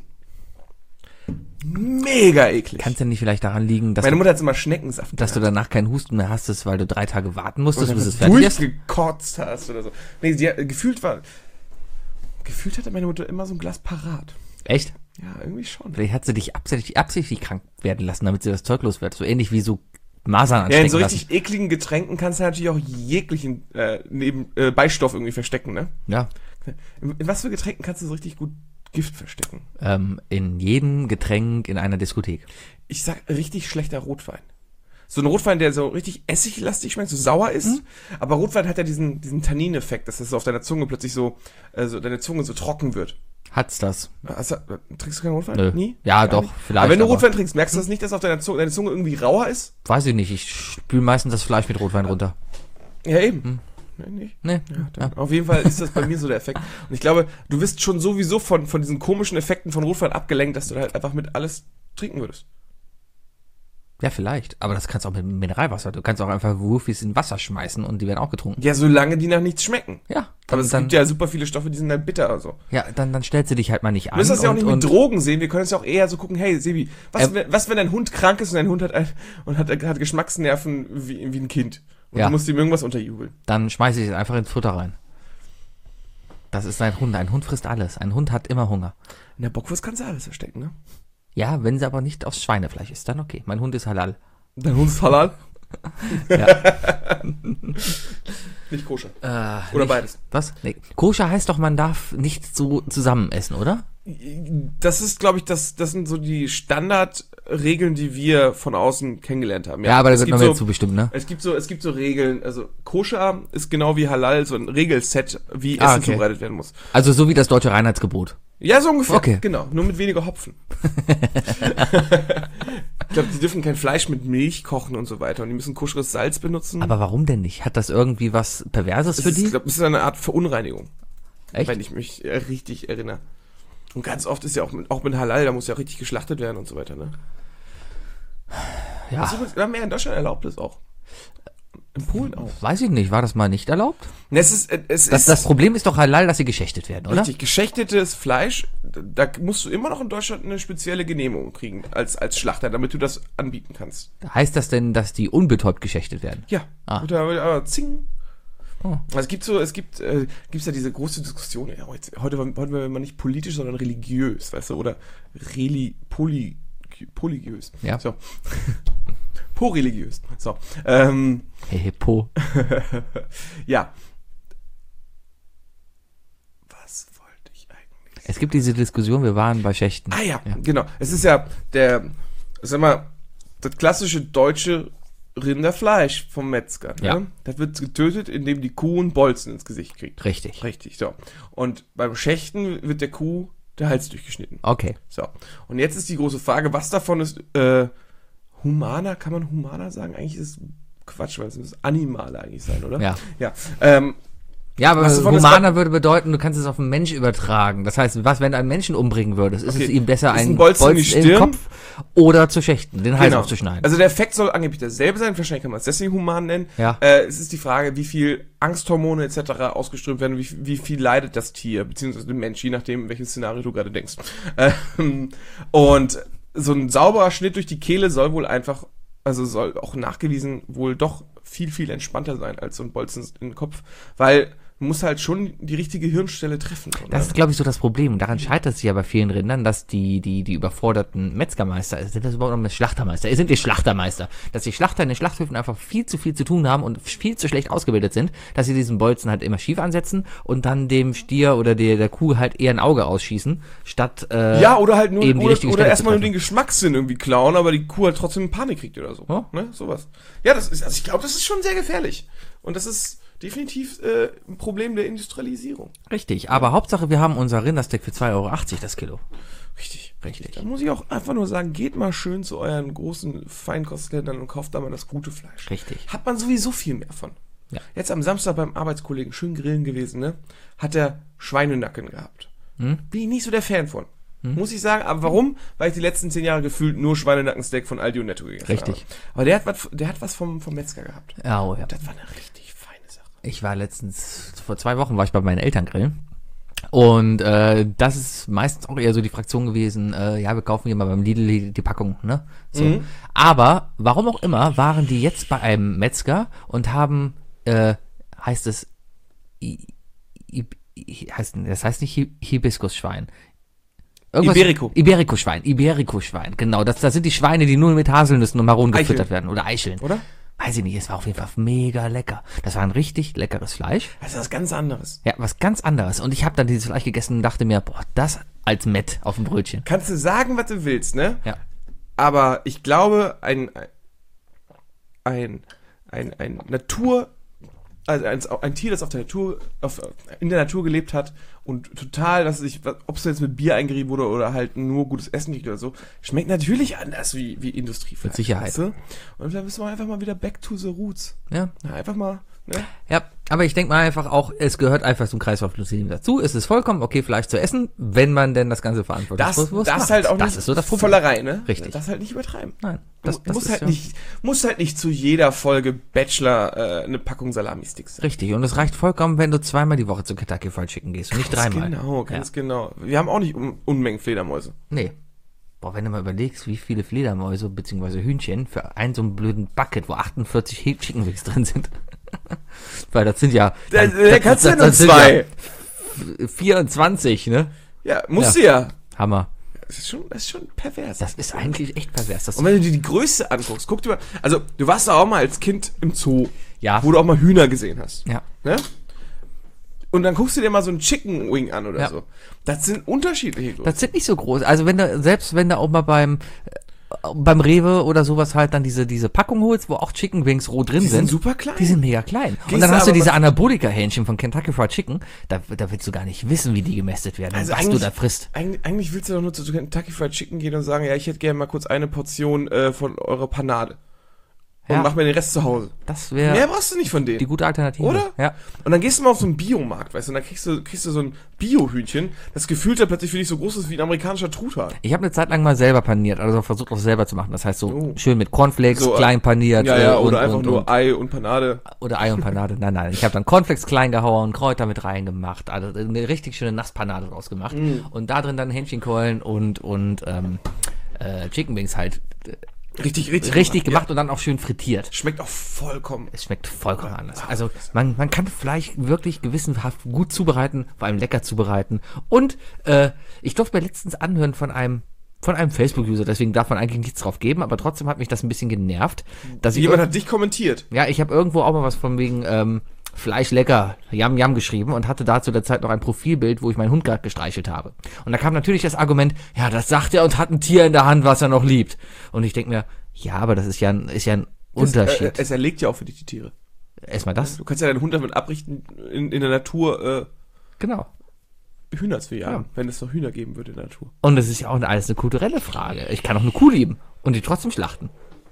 Mega eklig. Kann es denn nicht vielleicht daran liegen, dass, Meine du, Mutter hat immer Schneckensaft. dass du danach keinen Husten mehr hast, ist, weil du drei Tage warten musstest, oder bis es fertig ist? durchgekotzt hast oder so. Nee, sie hat, gefühlt war, gefühlt hatte meine Mutter immer so ein Glas parat. Echt? Ja, irgendwie schon. Vielleicht hat sie dich absichtlich, absichtlich krank werden lassen, damit sie das Zeug los wird. So ähnlich wie so Masern Ja, in anstecken so lassen. richtig ekligen Getränken kannst du natürlich auch jeglichen äh, neben, äh, Beistoff irgendwie verstecken, ne? Ja. In, in was für Getränken kannst du so richtig gut Gift verstecken? Ähm, in jedem Getränk in einer Diskothek. Ich sag richtig schlechter Rotwein. So ein Rotwein, der so richtig essiglastig schmeckt, so sauer ist. Mhm. Aber Rotwein hat ja diesen, diesen Tannineffekt, dass das so auf deiner Zunge plötzlich so, äh, so deine Zunge so trocken wird. Hat's das? Hast du, trinkst du keinen Rotwein? Nö. Nie? Ja, Gar doch, nicht? vielleicht, Aber wenn du aber- Rotwein trinkst, merkst du das nicht, dass auf deiner Zunge, deine Zunge irgendwie rauer ist? Weiß ich nicht. Ich spül meistens das Fleisch mit Rotwein runter. Ja, eben. Nee, nicht? Nee. Ja, dann, Ja. Auf jeden Fall ist das bei mir so der Effekt. Und ich glaube, du wirst schon sowieso von, von diesen komischen Effekten von Rotwein abgelenkt, dass du halt einfach mit alles trinken würdest. Ja, vielleicht. Aber das kannst du auch mit Mineralwasser. Du kannst auch einfach Wurfis in Wasser schmeißen und die werden auch getrunken. Ja, solange die nach nichts schmecken. Ja. Aber es dann, gibt ja super viele Stoffe, die sind halt bitter oder so. ja, dann, dann stellst du dich halt mal nicht Wir an. müssen das ja auch nicht und, mit und, Drogen sehen, wir können es ja auch eher so gucken, hey, Sebi, was, Ähm, wenn, was wenn dein Hund krank ist und dein Hund hat, ein, und hat, hat Geschmacksnerven wie, wie ein Kind. Und Ja. du musst ihm irgendwas unterjubeln. Dann schmeiße ich es einfach ins Futter rein. Das ist ein Hund. Ein Hund frisst alles. Ein Hund hat immer Hunger. In der Bockwurst kannst du alles verstecken, ne? Ja, wenn sie aber nicht aus Schweinefleisch ist, dann okay. Mein Hund ist halal. Dein Hund ist halal? Ja. Nicht koscher. Äh, Oder nicht, beides. Was? Nee. Koscher heißt doch, man darf nicht so zusammen essen, oder? Das ist, glaube ich, das, das sind so die Standardregeln, die wir von außen kennengelernt haben. Ja, aber da es wird gibt noch mehr so, zu bestimmt, ne? Es gibt so, es gibt so Regeln, also Koscher ist genau wie Halal, so ein Regelset, wie Ah, Essen okay. zubereitet werden muss. Also so wie das deutsche Reinheitsgebot. Ja, so ungefähr. Okay. Genau, nur mit weniger Hopfen. Ich glaube, die dürfen kein Fleisch mit Milch kochen und so weiter und die müssen koscheres Salz benutzen. Aber warum denn nicht? Hat das irgendwie was Perverses es für ist, die? ich glaube, es ist eine Art Verunreinigung, Echt? wenn ich mich äh, richtig erinnere. Und ganz oft ist ja auch mit, auch mit Halal, da muss ja richtig geschlachtet werden und so weiter, ne? Ja, Das ist übrigens, wir haben ja in Deutschland erlaubt es auch. In Polen auch. weiß ich nicht. War das mal nicht erlaubt? Ne, Es ist, es Das, ist das Problem ist doch halal, dass sie geschächtet werden, oder? richtig, geschächtetes Fleisch, da musst du immer noch in Deutschland eine spezielle Genehmigung kriegen als, als Schlachter, damit du das anbieten kannst. Heißt das denn, dass die unbetäubt geschächtet werden? Ja. Ah. Oder, aber zing. Oh. Also es gibt so, es gibt, äh, gibt's ja diese große Diskussion, ja, heute, heute wollen wir mal nicht politisch, sondern religiös, weißt du, oder reli, poly, polygös. Ja. So. Po-religiös. So. Ähm, Hey, hey, Po. ja. Was wollte ich eigentlich? Es gibt diese Diskussion, wir waren bei Schächten. Ah ja, Ja. genau. Es ist ja der, sag mal, das klassische deutsche Rinderfleisch vom Metzger. Ne? Ja. Das wird getötet, indem die Kuh einen Bolzen ins Gesicht kriegt. Richtig. Richtig, so. Und beim Schächten wird der Kuh der Hals durchgeschnitten. Okay. So. Und jetzt ist die große Frage, was davon ist äh, humaner? Kann man humaner sagen? Eigentlich ist es Quatsch, weil es muss animale eigentlich sein, oder? Ja. Ja. Ähm, Ja, aber Was davon ist- humaner würde bedeuten, du kannst es auf einen Mensch übertragen. Das heißt, was, wenn du einen Menschen umbringen würdest, ist Okay. es ihm besser, Ist ein einen Bolzen in die den Stirn? Kopf oder zu schächten, den Hals Genau. aufzuschneiden. Also der Effekt soll angeblich derselbe sein, wahrscheinlich kann man es deswegen human nennen. Ja. Äh, es ist die Frage, wie viel Angsthormone et cetera ausgeströmt werden, wie, wie viel leidet das Tier, beziehungsweise der Mensch, je nachdem, in welches Szenario du gerade denkst. Ähm, und so ein sauberer Schnitt durch die Kehle soll wohl einfach, also soll auch nachgewiesen wohl doch viel, viel entspannter sein als so ein Bolzen in den Kopf, weil man muss halt schon die richtige Hirnstelle treffen. Oder? Das ist, glaube ich, so das Problem. Und daran scheitert es ja bei vielen Rindern, dass die, die, die überforderten Metzgermeister, sind das überhaupt noch Schlachtermeister? Sind die Schlachtermeister? Dass die Schlachter in den Schlachthöfen einfach viel zu viel zu tun haben und viel zu schlecht ausgebildet sind, dass sie diesen Bolzen halt immer schief ansetzen und dann dem Stier oder der, der Kuh halt eher ein Auge ausschießen, statt, äh, Ja, oder halt nur, eben die oder, richtige oder Stelle erstmal zu nur den Geschmackssinn irgendwie klauen, aber die Kuh halt trotzdem Panik kriegt oder so. Ja. Ne? Sowas. Ja, das ist, also ich glaube, das ist schon sehr gefährlich. Und das ist definitiv äh, ein Problem der Industrialisierung. Richtig, aber Hauptsache, wir haben unser Rindersteak für zwei Euro achtzig das Kilo. Richtig. Richtig. Da muss ich auch einfach nur sagen, geht mal schön zu euren großen Feinkostländern und kauft da mal das gute Fleisch. Richtig. Hat man sowieso viel mehr von. Ja. Jetzt am Samstag beim Arbeitskollegen, schön grillen gewesen, ne? Hat er Schweinenacken gehabt. Hm? Bin ich nicht so der Fan von. Muss ich sagen, aber warum? Weil ich die letzten zehn Jahre gefühlt nur Schweinenackensteak von Aldi und Netto gegessen Richtig. habe. Aber der hat was, der hat was vom, vom Metzger gehabt. Ja, oh, ja. Das war eine richtig feine Sache. Ich war letztens, vor zwei Wochen war ich bei meinen Eltern grillen. Und äh, das ist meistens auch eher so die Fraktion gewesen, äh, ja, wir kaufen hier mal beim Lidl die, die Packung, ne? So. Mhm. Aber, warum auch immer, waren die jetzt bei einem Metzger und haben, äh, heißt es, I, I, I, heißt, das heißt nicht Hi- Hibiskusschwein. Irgendwas- Iberico. Iberico-Schwein, Iberico-Schwein, genau. Das, das sind die Schweine, die nur mit Haselnüssen und Maronen Eichel. gefüttert werden. Oder Eicheln. Oder? Weiß ich nicht, es war auf jeden Fall mega lecker. Das war ein richtig leckeres Fleisch. Das ist was ganz anderes. Ja, was ganz anderes. Und ich habe dann dieses Fleisch gegessen und dachte mir, boah, das als Mett auf dem Brötchen. Kannst du sagen, was du willst, ne? Ja. Aber ich glaube, ein, ein, ein, ein Natur, also ein, ein Tier, das auf der Natur, auf, in der Natur gelebt hat und total, dass sich, ob es jetzt mit Bier eingerieben wurde oder halt nur gutes Essen kriegt oder so, schmeckt natürlich anders wie, wie Industriefleisch. Mit Sicherheit. Weißt du? Und da müssen wir einfach mal wieder back to the roots. Ja. Na, einfach mal, ne? Ja, aber ich denke mal einfach auch, es gehört einfach zum Kreislaufsystem dazu. Es ist vollkommen okay, Fleisch zu essen, wenn man denn das Ganze verantwortlich Das, das ist halt auch das nicht ist so das Problem. Vollerei, ne? Richtig. Das halt nicht übertreiben. Nein, Das, das, das muss ist halt ja nicht, muss halt nicht zu jeder Folge Bachelor äh, eine Packung Salami-Sticks sein. richtig. Und es reicht vollkommen, wenn du zweimal die Woche zu Kentucky Fried Chicken gehst und nicht Ganz dreimal. Genau, ganz Ja. genau. Wir haben auch nicht Un Unmengen Fledermäuse. Nee. Boah, wenn du mal überlegst, wie viele Fledermäuse bzw. Hühnchen für einen so einen blöden Bucket, wo achtundvierzig He- Chicken Wings drin sind. Weil das sind ja... Da, dann- da kannst du ja nur sind zwei. ja vierundzwanzig, ne? Ja, musst du ja. Hammer. Das ist schon, das ist schon pervers. Das ist eigentlich echt pervers. Das Und wenn du dir die Größe anguckst, guck dir mal, also du warst doch auch mal als Kind im Zoo, Ja. wo du auch mal Hühner gesehen hast. Ja. Ne? Und dann guckst du dir mal so einen Chicken Wing an oder Ja. so. Das sind unterschiedliche Größen. Das sind nicht so groß. Also wenn du, selbst wenn du auch mal beim äh, beim Rewe oder sowas halt dann diese diese Packung holst, wo auch Chicken Wings roh drin Die sind, sind super klein. die sind mega klein. Und Gehst dann du hast du aber diese mal- Anabolika-Hähnchen von Kentucky Fried Chicken, da, da willst du gar nicht wissen, wie die gemästet werden Also und was du eigentlich- da frisst. Eigentlich, eigentlich willst du doch nur zu Kentucky Fried Chicken gehen und sagen, ja, ich hätte gerne mal kurz eine Portion äh, von eurer Panade. Und Ja. mach mir den Rest zu Hause. Das Mehr wäre brauchst du nicht von denen. die gute Alternative. Oder? Ja. Und dann gehst du mal auf so einen Biomarkt, weißt du, und dann kriegst du, kriegst du so ein Bio-Hühnchen, das gefühlt dann plötzlich für dich so groß ist wie ein amerikanischer Truthahn. Ich habe eine Zeit lang mal selber paniert, also versucht auch selber zu machen. Das heißt so Oh. schön mit Cornflakes, So, klein paniert. Ja, ja, äh, oder und, einfach und, nur und, Ei und Panade. oder Ei und Panade. Nein, nein. Ich habe dann Cornflakes klein gehauen, Kräuter mit reingemacht, also eine richtig schöne Nasspanade draus gemacht. Mm. Und da drin dann Hähnchenkeulen und, und ähm, äh, Chicken Wings halt. Richtig, richtig. richtig gemacht, gemacht und dann auch schön frittiert. Ja. Schmeckt auch vollkommen. Es schmeckt vollkommen anders. Also man, man kann Fleisch wirklich gewissenhaft gut zubereiten, vor allem lecker zubereiten. Und äh, ich durfte mir letztens anhören von einem von einem Facebook-User, deswegen darf man eigentlich nichts drauf geben, aber trotzdem hat mich das ein bisschen genervt. Dass ich Jemand ir- hat dich kommentiert. Ja, ich habe irgendwo auch mal was von wegen ähm, Fleisch lecker, Yam Yam geschrieben und hatte da zu der Zeit noch ein Profilbild, wo ich meinen Hund gerade gestreichelt habe. Und da kam natürlich das Argument, ja, das sagt er und hat ein Tier in der Hand, was er noch liebt. Und ich denke mir, ja, aber das ist ja ein, ist ja ein Unterschied. Es, äh, es erlegt ja auch für dich die Tiere. Erstmal das. Du kannst ja deinen Hund damit abrichten, in, in der Natur äh, Genau. Hühner zu jagen, Ja. wenn es noch Hühner geben würde in der Natur. Und das ist ja auch eine- alles eine kulturelle Frage. Ich kann auch eine Kuh lieben und die trotzdem schlachten.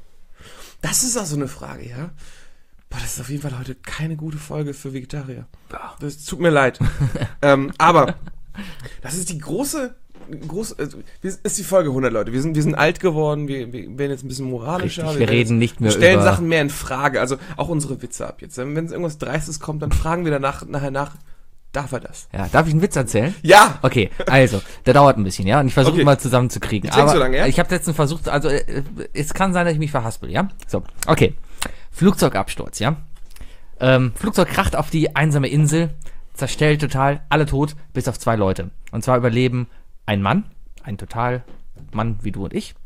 Das ist auch so eine Frage, ja. Boah, das ist auf jeden Fall heute keine gute Folge für Vegetarier. Das tut mir leid. ähm, aber das ist die große, große, also, wir- ist die Folge hundert, Leute. Wir sind, wir sind alt geworden, wir, wir werden jetzt ein bisschen moralischer. Richtig, wir werden reden jetzt, nicht mehr wir stellen über- Sachen mehr in Frage, also auch unsere Witze ab jetzt. Wenn es irgendwas Dreistes kommt, dann fragen wir danach, nachher nach, darf er das? Ja, darf ich einen Witz erzählen? Ja! Okay, also, der dauert ein bisschen, ja, und ich versuche Okay. mal zusammenzukriegen. Nicht Aber so lange, ja? ich habe letztens versucht, also äh, es kann sein, dass ich mich verhaspel, ja? So, okay. Flugzeugabsturz, ja? Ähm, Flugzeug kracht auf die einsame Insel, zerstellt total, alle tot, bis auf zwei Leute. Und zwar überleben ein Mann, ein total Mann wie du und ich,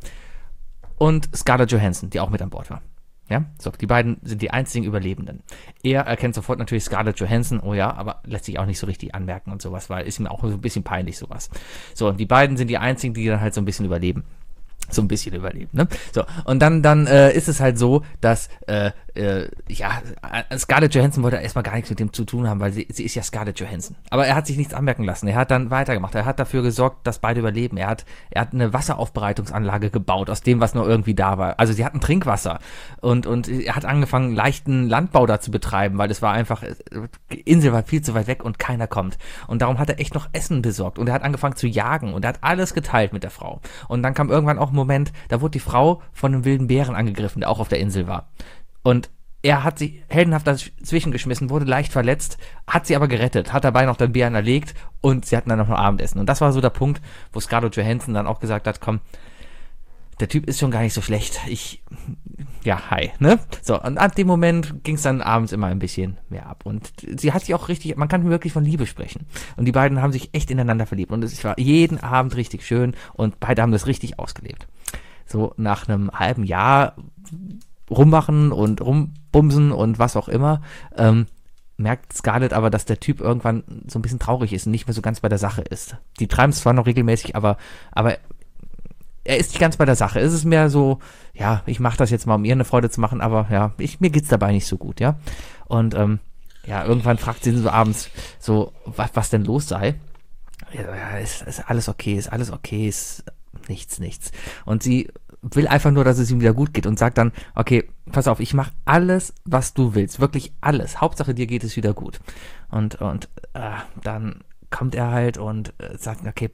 und Scarlett Johansson, die auch mit an Bord war. Ja, so, die beiden sind die einzigen Überlebenden. Er erkennt sofort natürlich Scarlett Johansson, oh ja, aber lässt sich auch nicht so richtig anmerken und sowas, weil ist ihm auch so ein bisschen peinlich sowas. So, und die beiden sind die einzigen, die dann halt so ein bisschen überleben. So ein bisschen überleben, ne? So, und dann, dann äh, ist es halt so, dass, äh, äh, ja, äh, Scarlett Johansson wollte erstmal gar nichts mit dem zu tun haben, weil sie, sie ist ja Scarlett Johansson. Aber er hat sich nichts anmerken lassen. Er hat dann weitergemacht. Er hat dafür gesorgt, dass beide überleben. Er hat, er hat eine Wasseraufbereitungsanlage gebaut, aus dem, was noch irgendwie da war. Also sie hatten Trinkwasser. Und, und er hat angefangen, leichten Landbau da zu betreiben, weil es war einfach, die Insel war viel zu weit weg und keiner kommt. Und darum hat er echt noch Essen besorgt. Und er hat angefangen zu jagen und er hat alles geteilt mit der Frau. Und dann kam irgendwann auch ein Moment, da wurde die Frau von einem wilden Bären angegriffen, der auch auf der Insel war. Und er hat sie heldenhaft dazwischen geschmissen, wurde leicht verletzt, hat sie aber gerettet, hat dabei noch den Bären erlegt und sie hatten dann noch ein Abendessen. Und das war so der Punkt, wo Scarlett Johansson dann auch gesagt hat, komm, der Typ ist schon gar nicht so schlecht. Ich, ja, hi, ne? So, und ab dem Moment ging es dann abends immer ein bisschen mehr ab. Und sie hat sich auch richtig, man kann wirklich von Liebe sprechen. Und die beiden haben sich echt ineinander verliebt. Und es war jeden Abend richtig schön und beide haben das richtig ausgelebt. So, nach einem halben Jahr rummachen und rumbumsen und was auch immer, ähm, merkt Scarlett aber, dass der Typ irgendwann so ein bisschen traurig ist und nicht mehr so ganz bei der Sache ist. Die treiben es zwar noch regelmäßig, aber, aber er ist nicht ganz bei der Sache. Es ist mehr so, ja, ich mache das jetzt mal, um ihr eine Freude zu machen, aber ja, ich, mir geht's dabei nicht so gut, ja. Und ähm, ja, irgendwann fragt sie so abends so, was, was denn los sei. Ja, ja, ist, ist alles okay, ist alles okay, ist nichts, nichts. Und sie will einfach nur, dass es ihm wieder gut geht und sagt dann, okay, pass auf, ich mache alles, was du willst, wirklich alles. Hauptsache dir geht es wieder gut. Und, und äh, dann kommt er halt und äh, sagt, okay,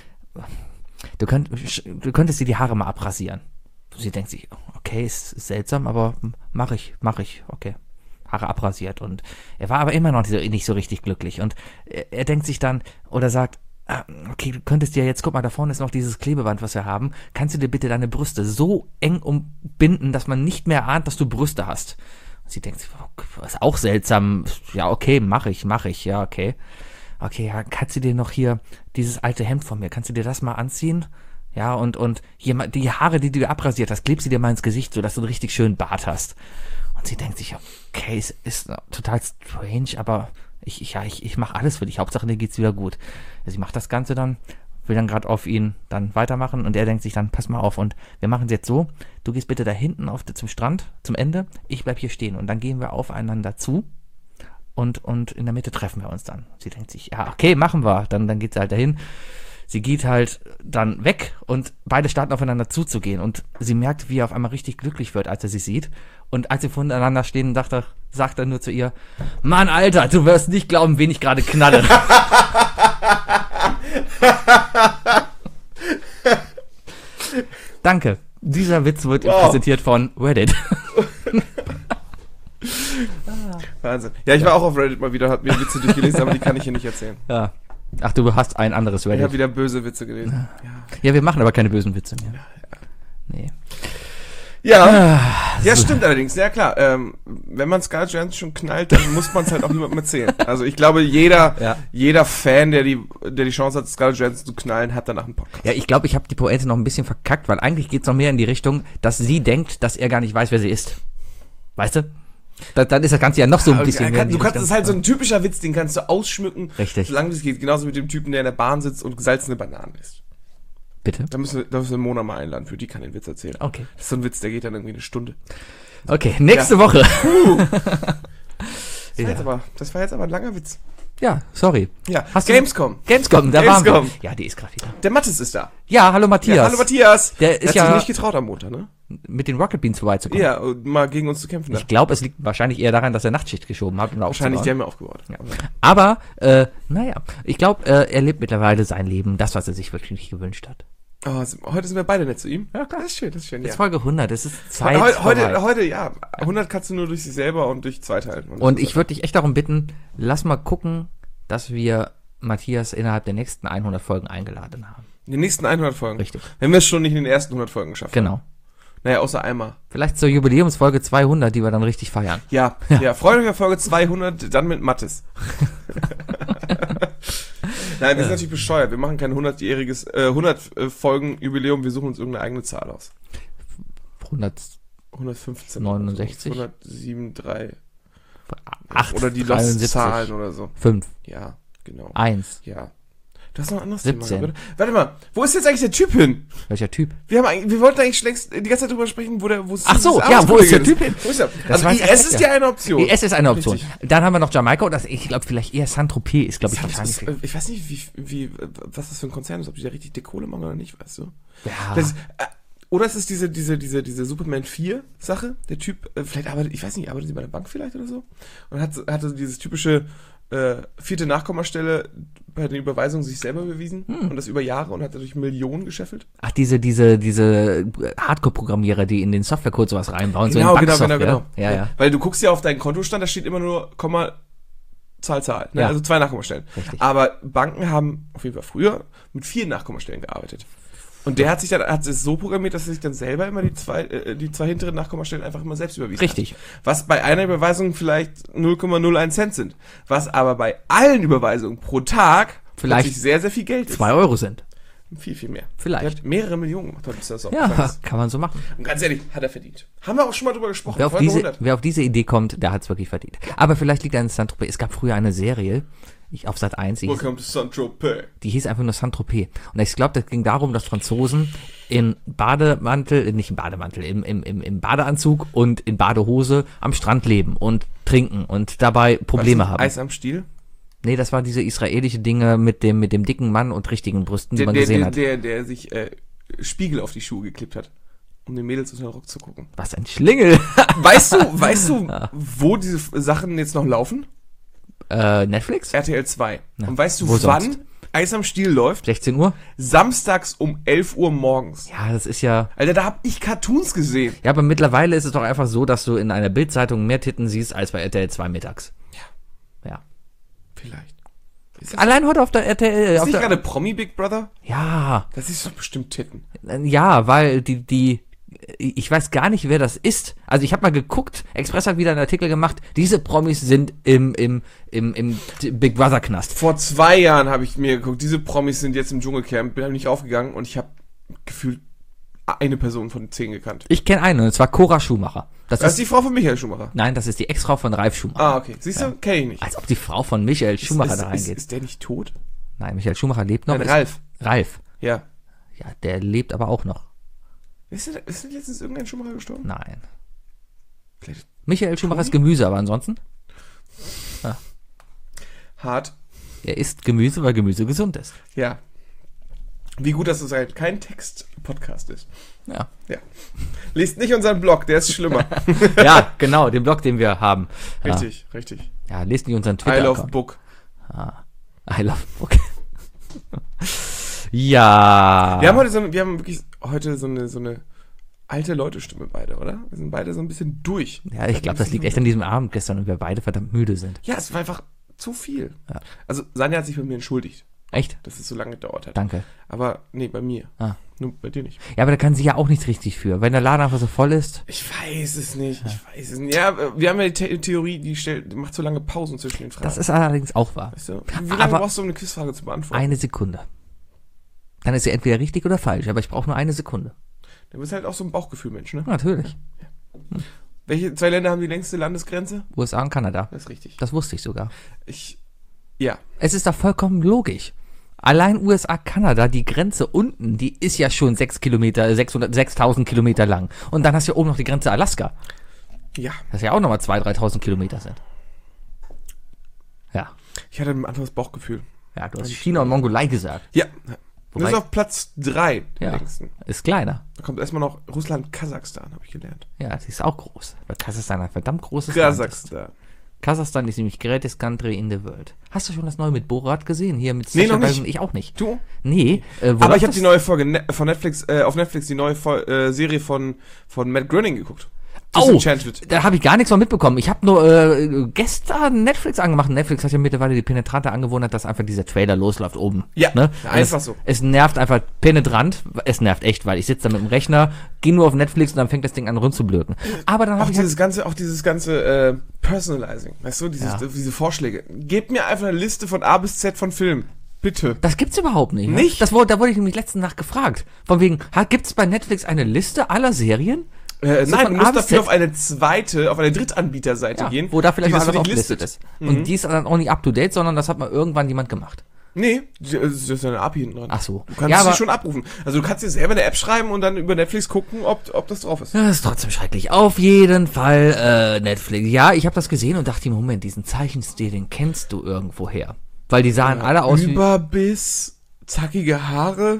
du, könnt, du könntest dir die Haare mal abrasieren. Sie denkt sich, okay, ist seltsam, aber mach ich, mach ich, okay. Haare abrasiert. Und er war aber immer noch nicht so, nicht so richtig glücklich. Und er, er denkt sich dann, oder sagt, okay, du könntest dir jetzt, guck mal, da vorne ist noch dieses Klebeband, was wir haben. Kannst du dir bitte deine Brüste so eng umbinden, dass man nicht mehr ahnt, dass du Brüste hast? Und sie denkt sich, oh, ist auch seltsam. Ja, okay, mach ich, mach ich, ja, okay. Okay, ja, kannst du dir noch hier dieses alte Hemd von mir, kannst du dir das mal anziehen? Ja, und, und hier mal die Haare, die du dir abrasiert hast, kleb sie dir mal ins Gesicht, sodass du einen richtig schönen Bart hast. Und sie denkt sich, okay, es ist total strange, aber ich, ich, ja, ich, ich mache alles für dich. Hauptsache, dir geht's wieder gut. Sie macht das Ganze dann, will dann gerade auf ihn dann weitermachen und er denkt sich dann, pass mal auf und wir machen es jetzt so, du gehst bitte da hinten auf, zum Strand, zum Ende, ich bleib hier stehen und dann gehen wir aufeinander zu und, und in der Mitte treffen wir uns dann. Sie denkt sich, ja, okay, machen wir. Dann, dann geht sie halt dahin. Sie geht halt dann weg und beide starten aufeinander zuzugehen und sie merkt, wie er auf einmal richtig glücklich wird, als er sie sieht. Und als sie voneinander stehen, dachte, sagt er nur zu ihr, Mann, Alter, du wirst nicht glauben, wen ich gerade knalle. Danke. Dieser Witz wird Wow. präsentiert von Reddit. Wahnsinn. Ja, ich war auch auf Reddit mal wieder, hab mir Witze durchgelesen, aber die kann ich hier nicht erzählen. Ja. Ach, du hast ein anderes Ich Reddit. habe wieder böse Witze gelesen. Ja. Ja, wir machen aber keine bösen Witze mehr. Nee. Ja, ja, stimmt allerdings. Ja, klar. Ähm, wenn man Scarlett Johansson schon knallt, dann muss man es halt auch niemandem erzählen. Also ich glaube, jeder, Ja. jeder Fan, der die, der die Chance hat, Scarlett Johansson zu knallen, hat danach einen Podcast. Ja, ich glaube, ich habe die Pointe noch ein bisschen verkackt, weil eigentlich geht's noch mehr in die Richtung, dass sie denkt, dass er gar nicht weiß, wer sie ist. Weißt du? Da, dann ist das Ganze ja noch so ein Aber bisschen du mehr in kannst, die du kannst, das Richtung. ist halt so ein typischer Witz, den kannst du ausschmücken, Richtig. solange es geht. Genauso mit dem Typen, der in der Bahn sitzt und gesalzene Bananen isst. Bitte? Da müssen wir, da müssen wir Mona mal einladen, für die kann den Witz erzählen. Okay. Das ist so ein Witz, der geht dann irgendwie eine Stunde. Okay, nächste Ja. Woche. Das war, Ja. jetzt aber, das war jetzt aber ein langer Witz. Ja, sorry. Ja, Hast du- Gamescom. Gamescom, da waren wir. Gamescom. Ja, die ist gerade wieder. Der Mathis ist da. Ja, hallo Matthias. Ja, hallo Matthias. Der ist hat ja- sich nicht getraut am Montag, ne? Mit den Rocket Beans vorbeizukommen. Ja, und mal gegen uns zu kämpfen. Da. Ich glaube, es liegt wahrscheinlich eher daran, dass er Nachtschicht geschoben hat. Um da Wahrscheinlich, die aufzubauen. haben wir aufgebaut. Ja. Aber, äh, naja, ich glaube, äh, er lebt mittlerweile sein Leben, das, was er sich wirklich gewünscht hat. Oh, sind- heute sind wir beide nett zu ihm. Ja, klar. Das ist schön, das ist schön, Das ja. ist Folge hundert, es ist Zeit Heute, heute, vorbei. heute, ja, hundert kannst du nur durch sich selber und durch zwei teilen. Und ich würde dich echt darum bitten, lass mal gucken, dass wir Matthias innerhalb der nächsten hundert Folgen eingeladen haben. In den nächsten hundert Folgen. Richtig. Wenn wir es schon nicht in den ersten hundert Folgen geschafft haben. Genau. Naja, außer einmal. Vielleicht zur Jubiläumsfolge zweihundert, die wir dann richtig feiern. Ja, ja, freut euch auf Folge zweihundert, dann mit Mathis. Nein, wir sind natürlich bescheuert. Wir machen kein hundertjähriges, äh, hundert äh, Folgen Jubiläum, wir suchen uns irgendeine eigene Zahl aus. hundert, hundertfünfzehn. neunundsechzig. hundertsieben, drei. acht, Oder die dreiundsiebzig, Lost Zahlen oder so. fünf, Ja, genau. eins. Ja. Du hast noch ein anderes siebzehn. Thema. Warte, warte mal, wo ist jetzt eigentlich der Typ hin? Welcher Typ? Wir haben eigentlich, wir wollten eigentlich schon längst die ganze Zeit drüber sprechen, wo der, wo es Ach so, dieses ja, wo ist der Arbeitskollege Typ hin? Wo ist er? Das Also weiß I ich S nicht, ist ja. ja eine Option. E S ist eine Option. Richtig. Dann haben wir noch Jamaika und das, ich glaube vielleicht eher Saint-Tropez ist, glaube ich, Das wahrscheinlich. ist, äh, ich weiß nicht, wie, wie, was das für ein Konzern ist, ob die da richtig die Kohle machen oder nicht, weißt du? Ja. Das, äh, oder es ist diese, diese, diese, diese Superman vier Sache. Der Typ, äh, vielleicht arbeitet, ich weiß nicht, arbeitet sie bei der Bank vielleicht oder so? Und hat, hatte dieses typische, äh, vierte Nachkommastelle bei den Überweisungen sich selber bewiesen Hm. und das über Jahre und hat dadurch Millionen gescheffelt. Ach, diese, diese, diese Hardcore-Programmierer, die in den Softwarecode sowas reinbauen, so in Genau, genau, genau, Banksoftware. genau. Ja, ja. Weil du guckst ja auf deinen Kontostand, da steht immer nur Komma, Zahl, Zahl. Ne? Ja. Also zwei Nachkommastellen. Richtig. Aber Banken haben auf jeden Fall früher mit vier Nachkommastellen gearbeitet. Und der hat sich dann, hat es so programmiert, dass er sich dann selber immer die zwei, äh, die zwei hinteren Nachkommastellen einfach immer selbst überwiesen Richtig. hat. Was bei einer Überweisung vielleicht null Komma null eins Cent sind. Was aber bei allen Überweisungen pro Tag Vielleicht plötzlich sehr, sehr viel Geld ist. Zwei Euro sind. Viel, viel mehr. Vielleicht. Der hat mehrere Millionen gemacht, bis das auch Ja, gefallen ist. kann man so machen. Und ganz ehrlich, hat er verdient. Haben wir auch schon mal drüber gesprochen. Wer auf, Folge diese, hundert. wer auf diese Idee kommt, der hat es wirklich verdient. Aber vielleicht liegt er in Saint-Tropez. Es gab früher eine Serie, ich auf Sat eins, die hieß, Welcome to Saint-Tropez. die hieß einfach nur Saint-Tropez. Und ich glaube, das ging darum, dass Franzosen in Bademantel, äh, nicht im Bademantel, im, im, im, im Badeanzug und in Badehose am Strand leben und trinken und dabei Probleme Weißt du, haben. Eis am Stiel? Nee, das war diese israelische Dinge mit dem, mit dem dicken Mann und richtigen Brüsten, die Der, man der, gesehen der, hat. der, der sich äh, Spiegel auf die Schuhe geklebt hat, um den Mädels unter den Rock zu gucken. Was ein Schlingel. Weißt du, weißt du, wo diese Sachen jetzt noch laufen? äh, Netflix? R T L zwei. Ja, Und weißt du, wo wann sonst? Eis am Stiel läuft? sechzehn Uhr? Samstags um elf Uhr morgens. Ja, das ist ja... Alter, da hab ich Cartoons gesehen. Ja, aber mittlerweile ist es doch einfach so, dass du in einer Bildzeitung mehr Titten siehst als bei R T L zwei mittags. Ja. Ja. Vielleicht. Ist das, Allein heute auf der R T L... ist Auf nicht der, gerade Promi Big Brother? ja, Das ist doch bestimmt Titten. ja, weil die, die, ich weiß gar nicht, wer das ist. Also ich habe mal geguckt, Express hat wieder einen Artikel gemacht, diese Promis sind im, im, im, im Big Brother Knast. Vor zwei Jahren habe ich mir geguckt, diese Promis sind jetzt im Dschungelcamp, bin nicht aufgegangen und ich habe gefühlt eine Person von zehn gekannt. Ich kenne eine, und zwar Cora Schumacher. Das, Das ist ist, die Frau von Michael Schumacher. nein, das ist die Ex-Frau von Ralf Schumacher. Ah, okay. Siehst du, kenne ich nicht. Als ob die Frau von Michael Schumacher ist, da ist, reingeht. ist der nicht tot? Nein, Michael Schumacher lebt noch. Nein, ist- Ralf. Ralf. Ja. Ja, der lebt aber auch noch. Ist denn, ist denn letztens irgendein Schumacher gestorben? Nein. Vielleicht Michael Schumacher ist Gemüse, aber ansonsten, hart. er isst Gemüse, weil Gemüse gesund ist. Ja. Wie gut, dass es halt kein Text-Podcast ist. Ja. Ja. Lest nicht unseren Blog, der ist schlimmer. Ja, genau, den Blog, den wir haben. Richtig, richtig. Ja, lest nicht unseren I love Twitter-Account. book. I love book. Ja. Wir haben heute so, wir haben wirklich heute so eine, so eine alte Leute-Stimme beide, oder? Wir sind beide so ein bisschen durch. Ja, ich glaube, das liegt echt an diesem Abend gestern und wir beide verdammt müde sind. Ja, es war einfach zu viel. Ja. Also, Sanja hat sich bei mir entschuldigt. Echt? dass es so lange gedauert hat. Danke. Aber nee, bei mir. Ah. Nur bei dir nicht. Ja, aber da kann sie ja auch nichts richtig für. Wenn der Laden einfach so voll ist. Ich weiß es nicht. Ich weiß es nicht. Ja, wir haben ja die The- Theorie, die stellt, die macht so lange Pausen zwischen den Fragen. Das ist allerdings auch wahr. Weißt du? Wie lange Aber- brauchst du, um eine Quizfrage zu beantworten? Eine Sekunde. Dann ist sie entweder richtig oder falsch, aber ich brauche nur eine Sekunde. Du bist halt auch so ein Bauchgefühlmensch, ne? Natürlich. Welche zwei Länder haben die längste Landesgrenze? U S A und Kanada. Das ist richtig. Das wusste ich sogar. Ich, ja. Es ist doch vollkommen logisch. Allein U S A, Kanada, die Grenze unten, die ist ja schon sechs Kilometer, sechshundert, sechstausend Kilometer lang. Und dann hast du ja oben noch die Grenze Alaska. Ja. Das ja auch nochmal zweitausend, dreitausend Kilometer sind. Ja. Ich hatte ein anderes Bauchgefühl. Ja, du hast China und Mongolei gesagt. Ja. Wobei- das ist auf Platz drei der Ja. längsten. Ist kleiner. Da kommt erstmal noch Russland, Kasachstan, habe ich gelernt. Ja, die ist auch groß. Weil Kasachstan ein verdammt großes Land ist. Kasachstan. Kasachstan ist nämlich greatest country in the world. Hast du schon das neue mit Borat gesehen? Hier mit Nee, Sacha noch nicht. Baron? Ich auch nicht. Du? Nee. Äh, wo Aber läuft ich habe das? die neue Folge ne von Netflix, äh, auf Netflix, die neue Fol äh, Serie von, von Matt Groening geguckt. Oh, Disenchanted. da habe ich gar nichts von mitbekommen. Ich habe nur äh, gestern Netflix angemacht. Netflix hat ja mittlerweile die penetrante Angewohnheit, dass einfach dieser Trailer losläuft oben. Ja, ne? einfach es, so. Es nervt einfach penetrant. Es nervt echt, weil ich sitze da mit dem Rechner, gehe nur auf Netflix und dann fängt das Ding an rumzublöken. Aber dann Auch habe ich dieses halt, ganze, auch dieses ganze äh, Personalizing, weißt du, dieses, Ja. diese Vorschläge. Gebt mir einfach eine Liste von A bis Z von Filmen. Bitte. das gibt's überhaupt nicht. Ne? Nicht? Das wurde, da wurde ich nämlich letzten Nacht gefragt. Von wegen, ha, gibt's bei Netflix eine Liste aller Serien? Äh, So nein, von du A musst bis dafür Z? auf eine zweite, auf eine Drittanbieterseite Ja, gehen. wo da vielleicht die mal das für alles dich aufgelistet listet. ist. Mhm. Und die ist dann auch nicht up to date, sondern das hat mal irgendwann jemand gemacht. Nee, das ist ja eine A P I hinten dran. Ach so. Du kannst Ja, sie aber- schon abrufen. Also du kannst dir selber eine App schreiben und dann über Netflix gucken, ob, ob das drauf ist. Das ist trotzdem schrecklich. Auf jeden Fall äh, Netflix. Ja, ich habe das gesehen und dachte, Moment, diesen Zeichenstil, den kennst du irgendwoher. Weil die sahen alle aus wie... Überbiss, zackige Haare.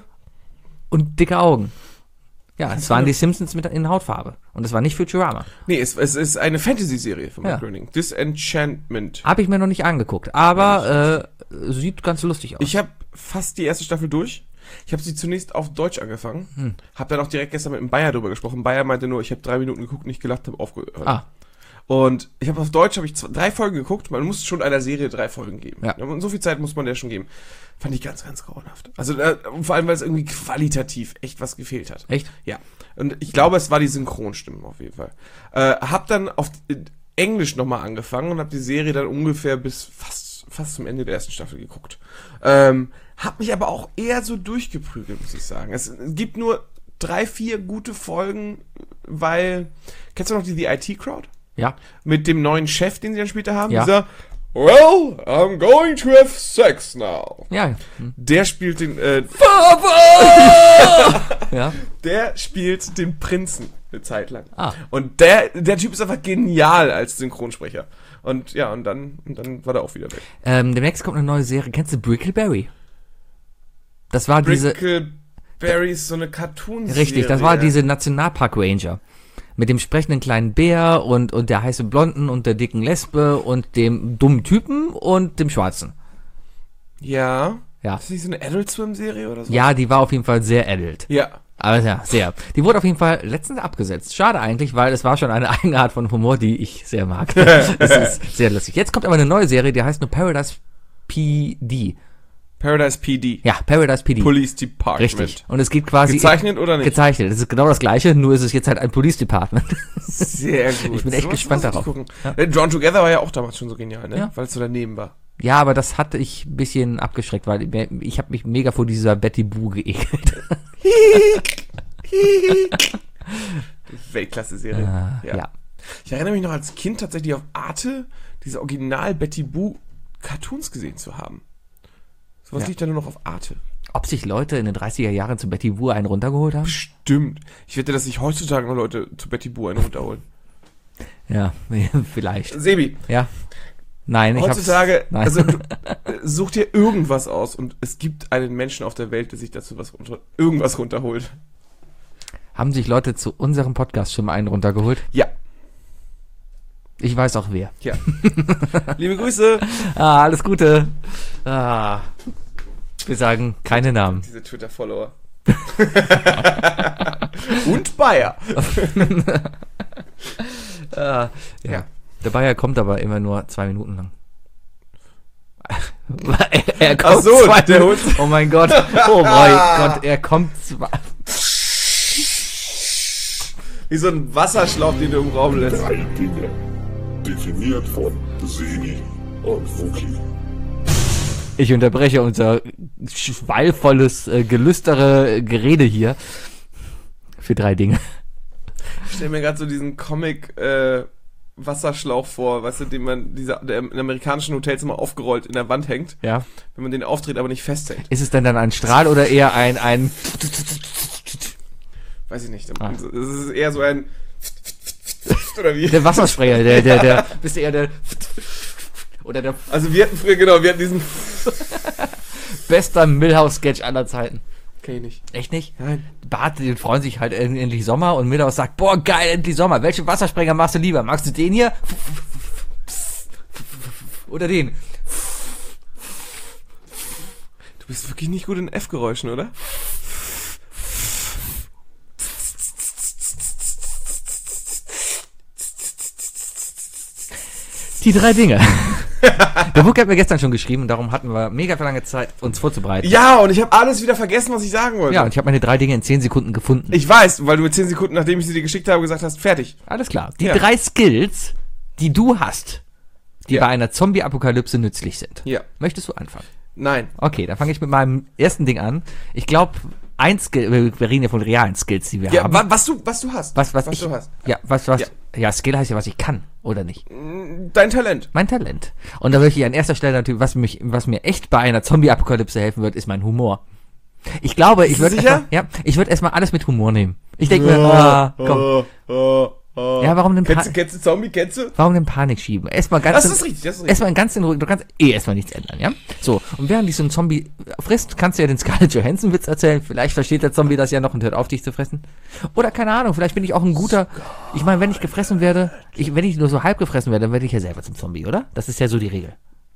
Und dicke Augen. Ja, es waren die Simpsons mit in Hautfarbe. Und es war nicht Futurama. Nee, es, es ist eine Fantasy-Serie von Ja. Matt Groening. Disenchantment. Habe ich mir noch nicht angeguckt. Aber äh, sieht ganz lustig aus. Ich habe fast die erste Staffel durch. Ich habe sie zunächst auf Deutsch angefangen. Hm. Habe dann auch direkt gestern mit dem Bayer drüber gesprochen. Bayer meinte nur, ich habe drei Minuten geguckt, nicht gelacht, habe aufgehört. Ah, Und ich habe auf Deutsch habe ich zwei, drei Folgen geguckt. Man muss schon einer Serie drei Folgen geben. Ja. Und so viel Zeit muss man der schon geben. Fand ich ganz, ganz grauenhaft. Also äh, vor allem, weil es irgendwie qualitativ echt was gefehlt hat. echt? Ja. Und ich glaube, es war die Synchronstimmen auf jeden Fall. Äh, hab dann auf äh, Englisch nochmal angefangen und habe die Serie dann ungefähr bis fast, fast zum Ende der ersten Staffel geguckt. Ähm, hab mich aber auch eher so durchgeprügelt, muss ich sagen. Es gibt nur drei, vier gute Folgen, weil, kennst du noch die The I T-Crowd? Ja. Mit dem neuen Chef, den sie dann später haben? Ja. Dieser, well, I'm going to have sex now. Ja. Hm. Der spielt den, äh, Ja. der spielt den Prinzen eine Zeit lang. Ah. Und der, der Typ ist einfach genial als Synchronsprecher. Und ja, und dann, und dann war der auch wieder weg. Ähm, demnächst kommt eine neue Serie. Kennst du Brickleberry? Das war diese... Brickleberry ist so eine Cartoon-Serie. Richtig, das war diese Nationalpark Ranger. Mit dem sprechenden kleinen Bär und, und der heißen Blonden und der dicken Lesbe und dem dummen Typen und dem Schwarzen. Ja. Ja. Ist das nicht so eine Adult Swim-Serie oder so? Ja, die war auf jeden Fall sehr adult. Ja. Aber ja, sehr. Die wurde auf jeden Fall letztens abgesetzt. Schade eigentlich, weil es war schon eine eigene Art von Humor, die ich sehr mag. Das ist sehr lustig. Jetzt kommt aber eine neue Serie, die heißt nur Paradise P D. Paradise P D. Ja, Paradise P D. Police Department. Richtig. Und es geht quasi... Gezeichnet oder nicht? Gezeichnet. Es ist genau das Gleiche, nur ist es jetzt halt ein Police Department. Sehr gut. Ich bin echt Sowas gespannt muss ich darauf. gucken. Ja. Äh, Drawn Together war ja auch damals schon so genial, ne? Ja. Weil es so daneben war. Ja, aber das hatte ich ein bisschen abgeschreckt, weil ich, ich habe mich mega vor dieser Betty Boo geekelt. Weltklasse-Serie. Ah, ja. ja. Ich erinnere mich noch als Kind tatsächlich auf Arte diese Original Betty Boo Cartoons gesehen zu haben. Sowas Ja. liegt ja nur noch auf Arte. Ob sich Leute in den dreißiger Jahren zu Betty Boo einen runtergeholt haben? Stimmt. Ich wette, dass sich heutzutage noch Leute zu Betty Boo einen runterholen. Ja, vielleicht. Sebi, Ja. Nein, ich heutzutage, hab's, nein. also du, äh, such dir irgendwas aus und es gibt einen Menschen auf der Welt, der sich dazu was runter, irgendwas runterholt. Haben sich Leute zu unserem Podcast schon mal einen runtergeholt? Ja, Ich weiß auch wer. ja. Liebe Grüße. Ah, alles Gute. Ah, wir sagen keine Namen. Diese Twitter-Follower. Und Bayer. Ah, ja. Ja. Der Bayer kommt aber immer nur zwei Minuten lang. er, er kommt Ach so, zwei der Minuten. Hund. Oh mein Gott. Oh mein Gott, er kommt zwei. Wie so ein Wasserschlauch, den du im Raum lässt. Drei Dinge. Definiert von Seni und Wookie. Ich unterbreche unser schwallvolles, äh, gelüstere Gerede hier für drei Dinge. Ich stell mir gerade so diesen Comic äh, Wasserschlauch vor, weißt du, den man dieser, der in amerikanischen Hotels immer aufgerollt in der Wand hängt, Ja. wenn man den auftritt, aber nicht festhält. Ist es denn dann ein Strahl oder eher ein, ein Weiß ich nicht. Ah. Es ist eher so ein oder wie? der Wassersprayer, der, der, der, bist du eher der oder der Also wir hatten früher, genau, wir hatten diesen bester Milhouse-Sketch aller Zeiten. kenn ich nicht. Echt nicht? Nein. Bart, die freuen sich halt en- endlich Sommer und Milhouse sagt, boah, geil, endlich Sommer. Welchen Wassersprenger machst du lieber? Magst du den hier? Oder den? Du bist wirklich nicht gut in F-Geräuschen, oder? Die drei Dinge. Der Book hat mir gestern schon geschrieben und darum hatten wir mega lange Zeit, uns vorzubereiten. Ja, und ich habe alles wieder vergessen, was ich sagen wollte. Ja, und ich habe meine drei Dinge in zehn Sekunden gefunden. Ich weiß, weil du mir zehn Sekunden, nachdem ich sie dir geschickt habe, gesagt hast, fertig. Alles klar. Die Ja. drei Skills, die du hast, die Ja. bei einer Zombie-Apokalypse nützlich sind. Ja. Möchtest du anfangen? Nein. Okay, dann fange ich mit meinem ersten Ding an. Ich glaube, ein Skill, wir wir reden ja von realen Skills, die wir Ja, haben. wa was du, was du hast. was, was, was ich, du hast. Ja, was, was, Ja. ja. Skill heißt ja, was ich kann, oder nicht? Dein Talent. Mein Talent. Und da möchte ich an erster Stelle natürlich, was mich, was mir echt bei einer Zombie-Apokalypse helfen wird, ist mein Humor. Ich glaube, ich Bist du würde sicher? erstmal, ja, ich würde erstmal alles mit Humor nehmen. Ich denke mir, ah, komm. Oh, oh, oh. Ja, warum denn, Kennst Pa- du, kennst du Zombie, kennst du? warum denn Panik schieben? Erstmal ganz, Das in- ist richtig, das ist richtig. erstmal ganz in Ruhe, du kannst eh erstmal nichts ändern, ja? So. Und während dich so ein Zombie frisst, kannst du ja den Scarlett Johansson Witz erzählen. Vielleicht versteht der Zombie das ja noch und hört auf, dich zu fressen. Oder keine Ahnung, vielleicht bin ich auch ein guter, ich meine, wenn ich gefressen werde, ich, wenn ich nur so halb gefressen werde, dann werde ich ja selber zum Zombie, oder? Das ist ja so die Regel.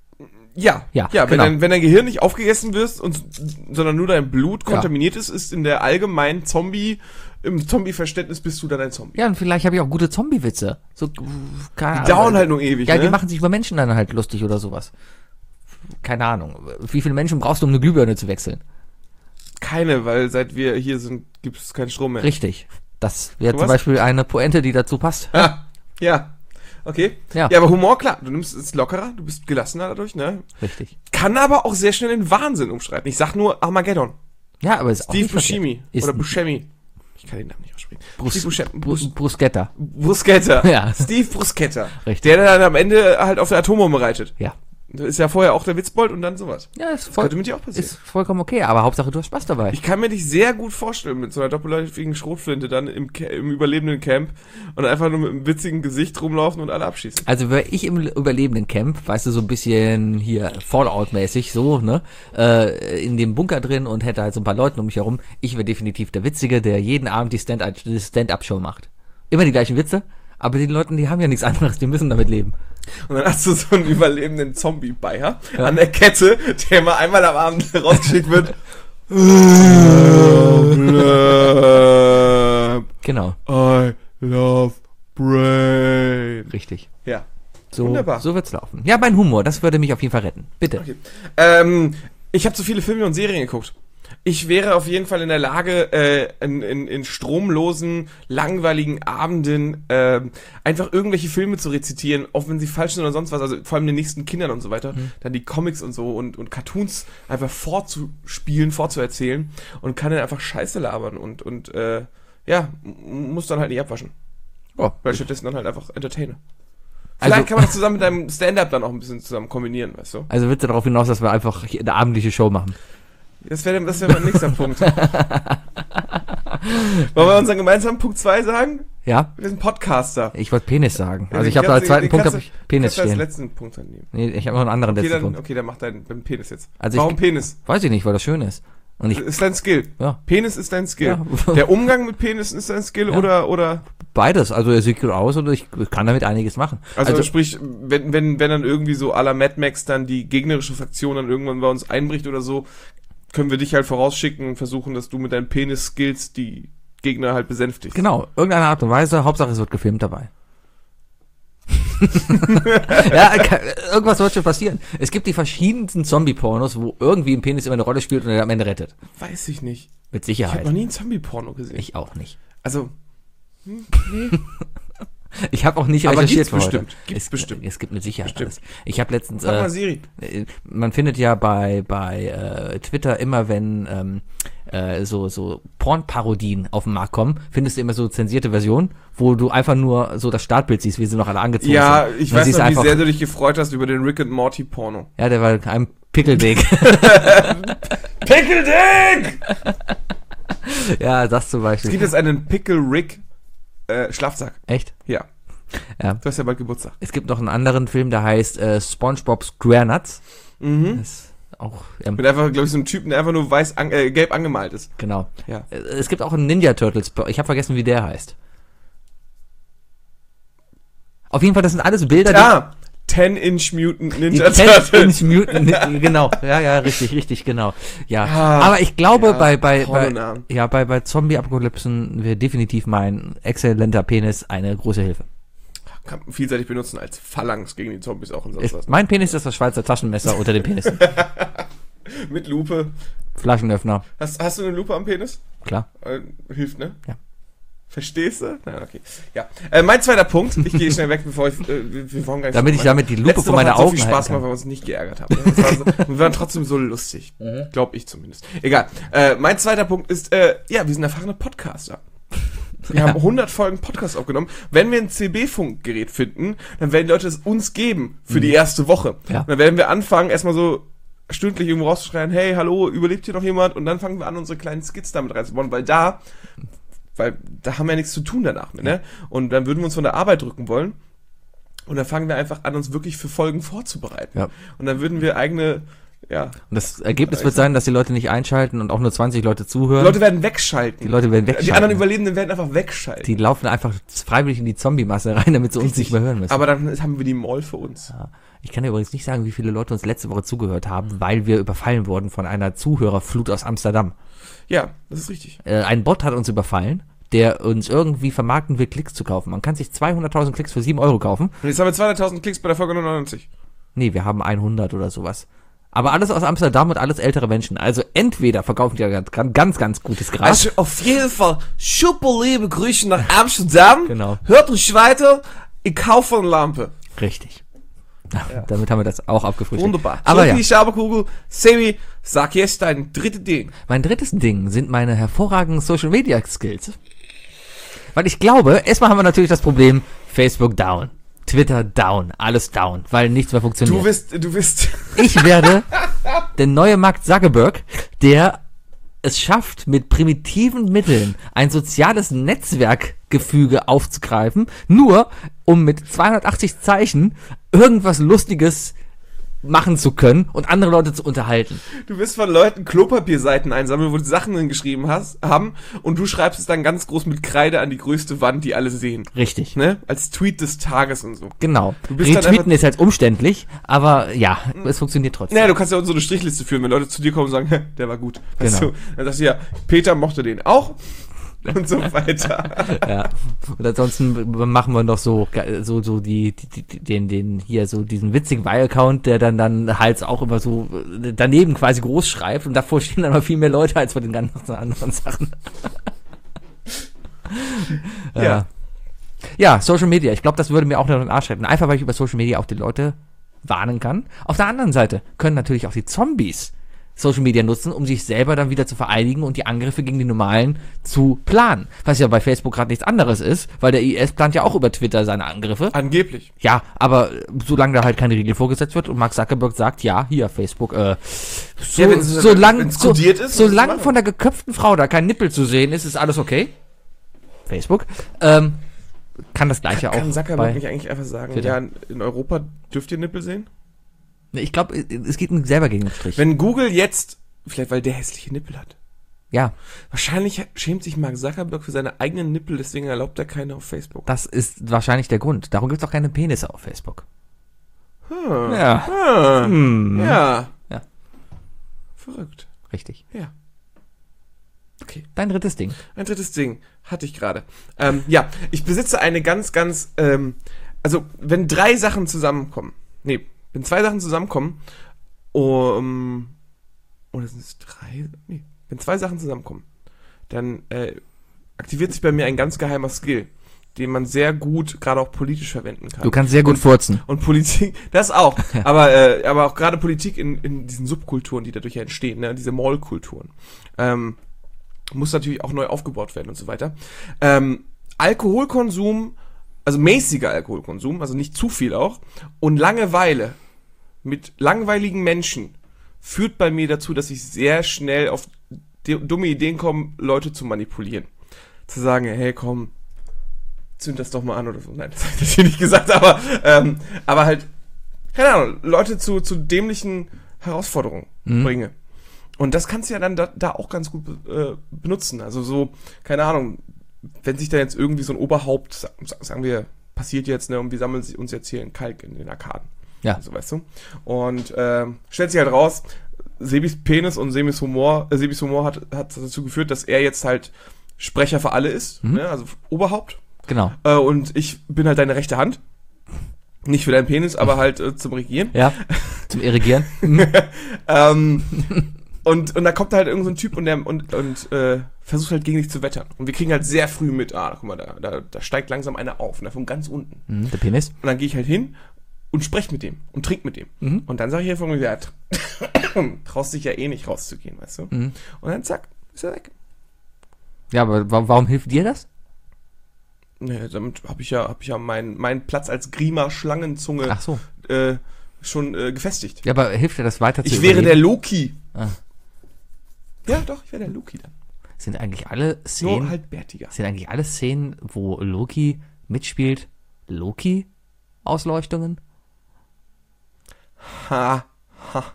Ja, Ja, ja, wenn, genau. dein, wenn dein Gehirn nicht aufgegessen wirst, und, sondern nur dein Blut Ja. kontaminiert ist, ist in der allgemeinen Zombie, im Zombie-Verständnis bist du dann ein Zombie. Ja, und vielleicht habe ich auch gute Zombie-Witze. So, keine Die dauern halt nur ewig, Ja, ne? die machen sich über Menschen dann halt lustig oder sowas. Keine Ahnung. Wie viele Menschen brauchst du, um eine Glühbirne zu wechseln? Keine, weil seit wir hier sind, gibt es keinen Strom mehr. Richtig. Das wäre So zum was? Beispiel eine Pointe, die dazu passt. Ah, ja. Okay. Ja. Ja, aber Humor, klar, du nimmst es lockerer, du bist gelassener dadurch, ne? Richtig. Kann aber auch sehr schnell in Wahnsinn umschreiten. Ich sag nur Armageddon. Ja, aber ist auch Steve nicht verkehrt. Buscemi. Ist Oder Buscemi. Ich kann den Namen nicht aussprechen. Brus, Steve Buscemi. Brus, Brus Bruschetta. Bruschetta. Ja. Steve Bruschetta. Richtig. Der dann am Ende halt auf der Atombombe reitet. Ja. Da ist ja vorher auch der Witzbold und dann sowas. Ja, ist, Das voll, könnte mit dir auch passieren. ist vollkommen okay, aber Hauptsache du hast Spaß dabei. Ich kann mir dich sehr gut vorstellen mit so einer doppelläufigen Schrotflinte dann im, Ca- im überlebenden Camp und einfach nur mit einem witzigen Gesicht rumlaufen und alle abschießen. Also wäre ich im überlebenden Camp, weißt du, so ein bisschen hier Fallout-mäßig, so, ne, äh, in dem Bunker drin und hätte halt so ein paar Leute um mich herum. Ich wäre definitiv der Witzige, der jeden Abend die Stand- die Stand-Up-Show macht. Immer die gleichen Witze, aber die Leute, die haben ja nichts anderes, die müssen damit leben. Und dann hast du so einen überlebenden Zombie-Bayer an der Kette, der mal einmal am Abend rausgeschickt wird. Genau, I love brain. richtig. Ja. So, Wunderbar. so wird's laufen. Ja, mein Humor, das würde mich auf jeden Fall retten. Bitte. Okay. Ähm, ich habe zu viele Filme und Serien geguckt. Ich wäre auf jeden Fall in der Lage, äh, in, in, in stromlosen, langweiligen Abenden äh, einfach irgendwelche Filme zu rezitieren, auch wenn sie falsch sind oder sonst was, also vor allem den nächsten Kindern und so weiter, Mhm. dann die Comics und so und, und Cartoons einfach vorzuspielen, vorzuerzählen und kann dann einfach Scheiße labern und, und äh, ja, m- muss dann halt nicht abwaschen. Oh, Weil stattdessen dann halt einfach entertaine. Also- Vielleicht kann man das zusammen mit deinem Stand-Up dann auch ein bisschen zusammen kombinieren, weißt du? also willst du darauf hinaus, dass wir einfach hier eine abendliche Show machen? Das wäre das wär mein nächster Punkt. Wollen wir unseren gemeinsamen Punkt zwei sagen? Ja? Wir sind Podcaster. Ich wollte Penis sagen. Also ich Den habe als kannst du- zweiten den Punkt kannst habe du- ich Penis kannst du als stehen. letzten Punkt dann nehmen. Nee, ich habe noch einen anderen Okay, letzten dann, Punkt. okay, dann mach deinen deinen Penis jetzt. Also ich- Warum Penis? Weiß ich nicht, weil das schön ist. Und ich, Das ist dein Skill. ja, Penis ist dein Skill. Ja. Der Umgang mit Penis ist dein Skill Ja. oder, oder, beides. Also er sieht gut aus und ich kann damit einiges machen. also, sprich, wenn, wenn, wenn dann irgendwie so à la Mad Max dann die gegnerische Fraktion dann irgendwann bei uns einbricht oder so, können wir dich halt vorausschicken und versuchen, dass du mit deinen Penis-Skills die Gegner halt besänftigst. Genau, irgendeine Art und Weise, Hauptsache es wird gefilmt dabei. Ja, kann, irgendwas wird schon passieren. Es gibt die verschiedensten Zombie-Pornos, wo irgendwie ein Penis immer eine Rolle spielt und er am Ende rettet. Weiß ich nicht. Mit Ich habe Sicherheit. noch nie ein Zombie-Porno gesehen. Ich auch nicht. Also, hm, nee. Ich habe auch nicht Aber recherchiert gibt's für heute. bestimmt. Gibt's es, bestimmt. Es gibt mit Sicherheit Bestimmt. alles. Ich habe letztens, Sag mal äh, Siri. äh, man findet ja bei bei äh, Twitter immer, wenn ähm, äh, so so Pornparodien auf den Markt kommen, findest du immer so zensierte Versionen, wo du einfach nur so das Startbild siehst, wie sie noch alle angezogen Ja, sind. ich Und dann weiß siehst noch, du wie einfach, sehr du dich gefreut hast über den Rick and Morty Porno. ja, der war ein Pickeldick. Pickeldick! Ja, das zum Es Beispiel. gibt jetzt einen Pickle Rick äh, Schlafsack. Echt? Ja. Ja. Du hast ja bald Geburtstag. Es gibt noch einen anderen Film, der heißt äh, SpongeBob SquareNuts. Mhm. Das ist auch, ähm, Mit einfach, glaube ich, so einem Typen, der einfach nur weiß, an, äh, gelb angemalt ist. genau. Ja. Äh, Es gibt auch einen Ninja Turtles. Ich habe vergessen, wie der heißt. Auf jeden Fall, das sind alles Bilder, Ah, ten Inch Mutant die Ninja Ten Turtles. Inch Mutant, genau, ja, ja, richtig, richtig, genau, ja. Ah, Aber ich glaube, ja, bei bei bei, Pornonamen. ja, bei bei Zombie-Apokalypsen wäre definitiv mein exzellenter Penis eine große Hilfe. Kann man vielseitig benutzen als Phalanx gegen die Zombies auch und sonst was. Ist, mein Penis ist das Schweizer Taschenmesser unter den Penissen. Mit Lupe. Flaschenöffner, Hast, hast du eine Lupe am Penis? klar. Äh, hilft, ne? Ja. Verstehst du? Na, okay. Ja. Äh, mein zweiter Punkt, ich gehe schnell weg, bevor ich, äh, wir, wir wollen gar nicht Damit so ich damit die Lupe Letzte vor Woche meine hat so Augen viel Spaß halten gemacht, kann. weil wir uns nicht geärgert haben. Das war so, wir waren trotzdem so lustig. Glaub ich zumindest. Egal. Äh, mein zweiter Punkt ist, äh, ja, wir sind erfahrene Podcaster. Wir haben hundert Folgen Podcast aufgenommen. Wenn wir ein C B-Funkgerät finden, dann werden die Leute es uns geben für die erste Woche. Ja. Und dann werden wir anfangen, erstmal so stündlich irgendwo rauszuschreien, hey, hallo, überlebt hier noch jemand? Und dann fangen wir an, unsere kleinen Skits damit reinzubauen, weil da, weil da haben wir ja nichts zu tun danach mehr, ne? Und dann würden wir uns von der Arbeit drücken wollen. Und dann fangen wir einfach an, uns wirklich für Folgen vorzubereiten. Ja. Und dann würden wir eigene, ja, Und das Ergebnis wird sein, dass die Leute nicht einschalten und auch nur zwanzig Leute die zuhören. Leute werden wegschalten. Die Leute werden Die wegschalten. anderen Überlebenden werden einfach wegschalten. Die laufen einfach freiwillig in die Zombie-Masse rein, damit sie uns nicht mehr hören müssen. Aber dann haben wir die Mall für uns. Ja. Ich kann dir übrigens nicht sagen, wie viele Leute uns letzte Woche zugehört haben, weil wir überfallen wurden von einer Zuhörerflut aus Amsterdam. Ja, das ist richtig. Äh, ein Bot hat uns überfallen, der uns irgendwie vermarkten will, Klicks zu kaufen. Man kann sich zweihunderttausend Klicks für sieben Euro kaufen. Und jetzt haben wir zweihunderttausend Klicks bei der Folge neunundneunzig. Nee, wir haben hundert oder sowas. Aber alles aus Amsterdam und alles ältere Menschen. Also entweder verkaufen die ja ganz, ganz, ganz gutes Gras. Also auf jeden Fall super liebe Grüße nach Amsterdam. Genau. Hört uns weiter. Ich kaufe eine Lampe. Richtig. Damit haben wir das auch abgefrühstückt. Wunderbar. Aber so ja, die Schaberkugel. Sebi, sag jetzt dein drittes Ding. mein drittes Ding sind meine hervorragenden Social Media Skills. Weil ich glaube, erstmal haben wir natürlich das Problem, Facebook down, Twitter down, alles down, weil nichts mehr funktioniert. Du bist, du bist. Ich werde der neue Mark Zuckerberg, der es schafft, mit primitiven Mitteln ein soziales Netzwerkgefüge aufzugreifen, nur um mit zweihundertachtzig Zeichen irgendwas Lustiges machen zu können und andere Leute zu unterhalten. Du wirst von Leuten Klopapierseiten einsammeln, wo die Sachen drin geschrieben hast, haben und du schreibst es dann ganz groß mit Kreide an die größte Wand, die alle sehen. Richtig. Ne? Als Tweet des Tages und so. Genau. Du bist dann Retweeten einfach- ist halt umständlich, aber ja, es funktioniert trotzdem. Naja, du kannst ja auch so eine Strichliste führen, wenn Leute zu dir kommen und sagen, "Hä, der war gut." Weißt Genau. du? Dann sagst du ja, Peter mochte den auch und so weiter. Ja. Und ansonsten machen wir noch so, so, so die, die, die den, den, hier, so diesen witzigen Weil-Account, der dann, dann halt auch immer so daneben quasi groß schreibt und davor stehen dann mal viel mehr Leute als bei den ganzen anderen Sachen. Ja. ja. Ja, Social Media. Ich glaube, das würde mir auch noch den Arsch retten. Einfach, weil ich über Social Media auch die Leute warnen kann. Auf der anderen Seite können natürlich auch die Zombies Social Media nutzen, um sich selber dann wieder zu vereinigen und die Angriffe gegen die Normalen zu planen. Was ja bei Facebook gerade nichts anderes ist, weil der I S plant ja auch über Twitter seine Angriffe. Angeblich. Ja, aber solange da halt keine Regel vorgesetzt wird und Mark Zuckerberg sagt, ja, hier, Facebook, äh, so, Ja, wenn's- solange wenn's so, kodiert ist, muss es solange machen. von der geköpften Frau da kein Nippel zu sehen ist, ist alles okay. Facebook. Ähm, kann das gleiche auch Kann Zuckerberg bei... nicht eigentlich einfach sagen, Twitter. ja, in Europa dürft ihr Nippel sehen? Ich glaube, es geht ihm selber gegen den Strich. Wenn Google jetzt, vielleicht weil der hässliche Nippel hat, Ja, wahrscheinlich schämt sich Mark Zuckerberg für seine eigenen Nippel, deswegen erlaubt er keine auf Facebook. das ist wahrscheinlich der Grund. Darum gibt es auch keine Penisse auf Facebook. Hm. Ja, Ah, hm. ja. Ja. Verrückt. Richtig. Ja. Okay. Dein drittes Ding. Ein drittes Ding hatte ich gerade. Ähm, ja, ich besitze eine ganz, ganz ähm, also wenn drei Sachen zusammenkommen, nee, wenn zwei Sachen zusammenkommen, um, oder sind es drei? Nee, wenn zwei Sachen zusammenkommen, dann äh, aktiviert sich bei mir ein ganz geheimer Skill, den man sehr gut, gerade auch politisch verwenden kann. Du kannst sehr gut und, furzen. Und Politik, das auch, aber äh, aber auch gerade Politik in, in diesen Subkulturen, die dadurch entstehen, ne, diese Mall-Kulturen, ähm, muss natürlich auch neu aufgebaut werden und so weiter. Ähm, Alkoholkonsum, also mäßiger Alkoholkonsum, also nicht zu viel auch, und Langeweile mit langweiligen Menschen führt bei mir dazu, dass ich sehr schnell auf die, dumme Ideen komme, Leute zu manipulieren. Zu sagen, hey, komm, zünd das doch mal an oder so. Nein, das habe ich nicht gesagt, aber, ähm, aber halt, keine Ahnung, Leute zu, zu dämlichen Herausforderungen Mhm. bringe. Und das kannst du ja dann da, da auch ganz gut äh, benutzen. Also so, keine Ahnung, wenn sich da jetzt irgendwie so ein Oberhaupt, sa- sagen wir, passiert jetzt, ne, und wir sammeln uns jetzt hier in Kalk in den Arkaden. Ja. Also, weißt du? Und ähm, stellt sich halt raus, Sebis Penis und Sebis Humor, äh, Sebis Humor hat, hat dazu geführt, dass er jetzt halt Sprecher für alle ist, Mhm. ne, also Oberhaupt. Genau. Äh, und ich bin halt deine rechte Hand. Nicht für deinen Penis, aber halt äh, zum Regieren. Ja. Zum Irrigieren. ähm, und, und da kommt halt irgend so ein Typ und der und, und äh, versucht halt gegen dich zu wettern. Und wir kriegen halt sehr früh mit, ah, guck mal, da, da, da steigt langsam einer auf, ne, von ganz unten. Mhm, der Penis. Und dann gehe ich halt hin und sprech mit dem und trink mit dem. Mhm. Und dann sage ich halt von mir, ja, tr- traust dich ja eh nicht rauszugehen, weißt du? Mhm. Und dann zack, ist er weg. Ja, aber wa- warum hilft dir das? Ne, damit habe ich ja, hab ich ja meinen meinen Platz als Grima Schlangenzunge Ach so. äh, schon äh, gefestigt. Ja, aber hilft dir das weiter zu Ich wäre der überleben? Loki. Ah. Ja, doch, ich wäre der Loki dann. Sind eigentlich alle Nur Szenen, halt bärtiger. sind eigentlich alle Szenen, wo Loki mitspielt, Loki-Ausleuchtungen? Ha, ha.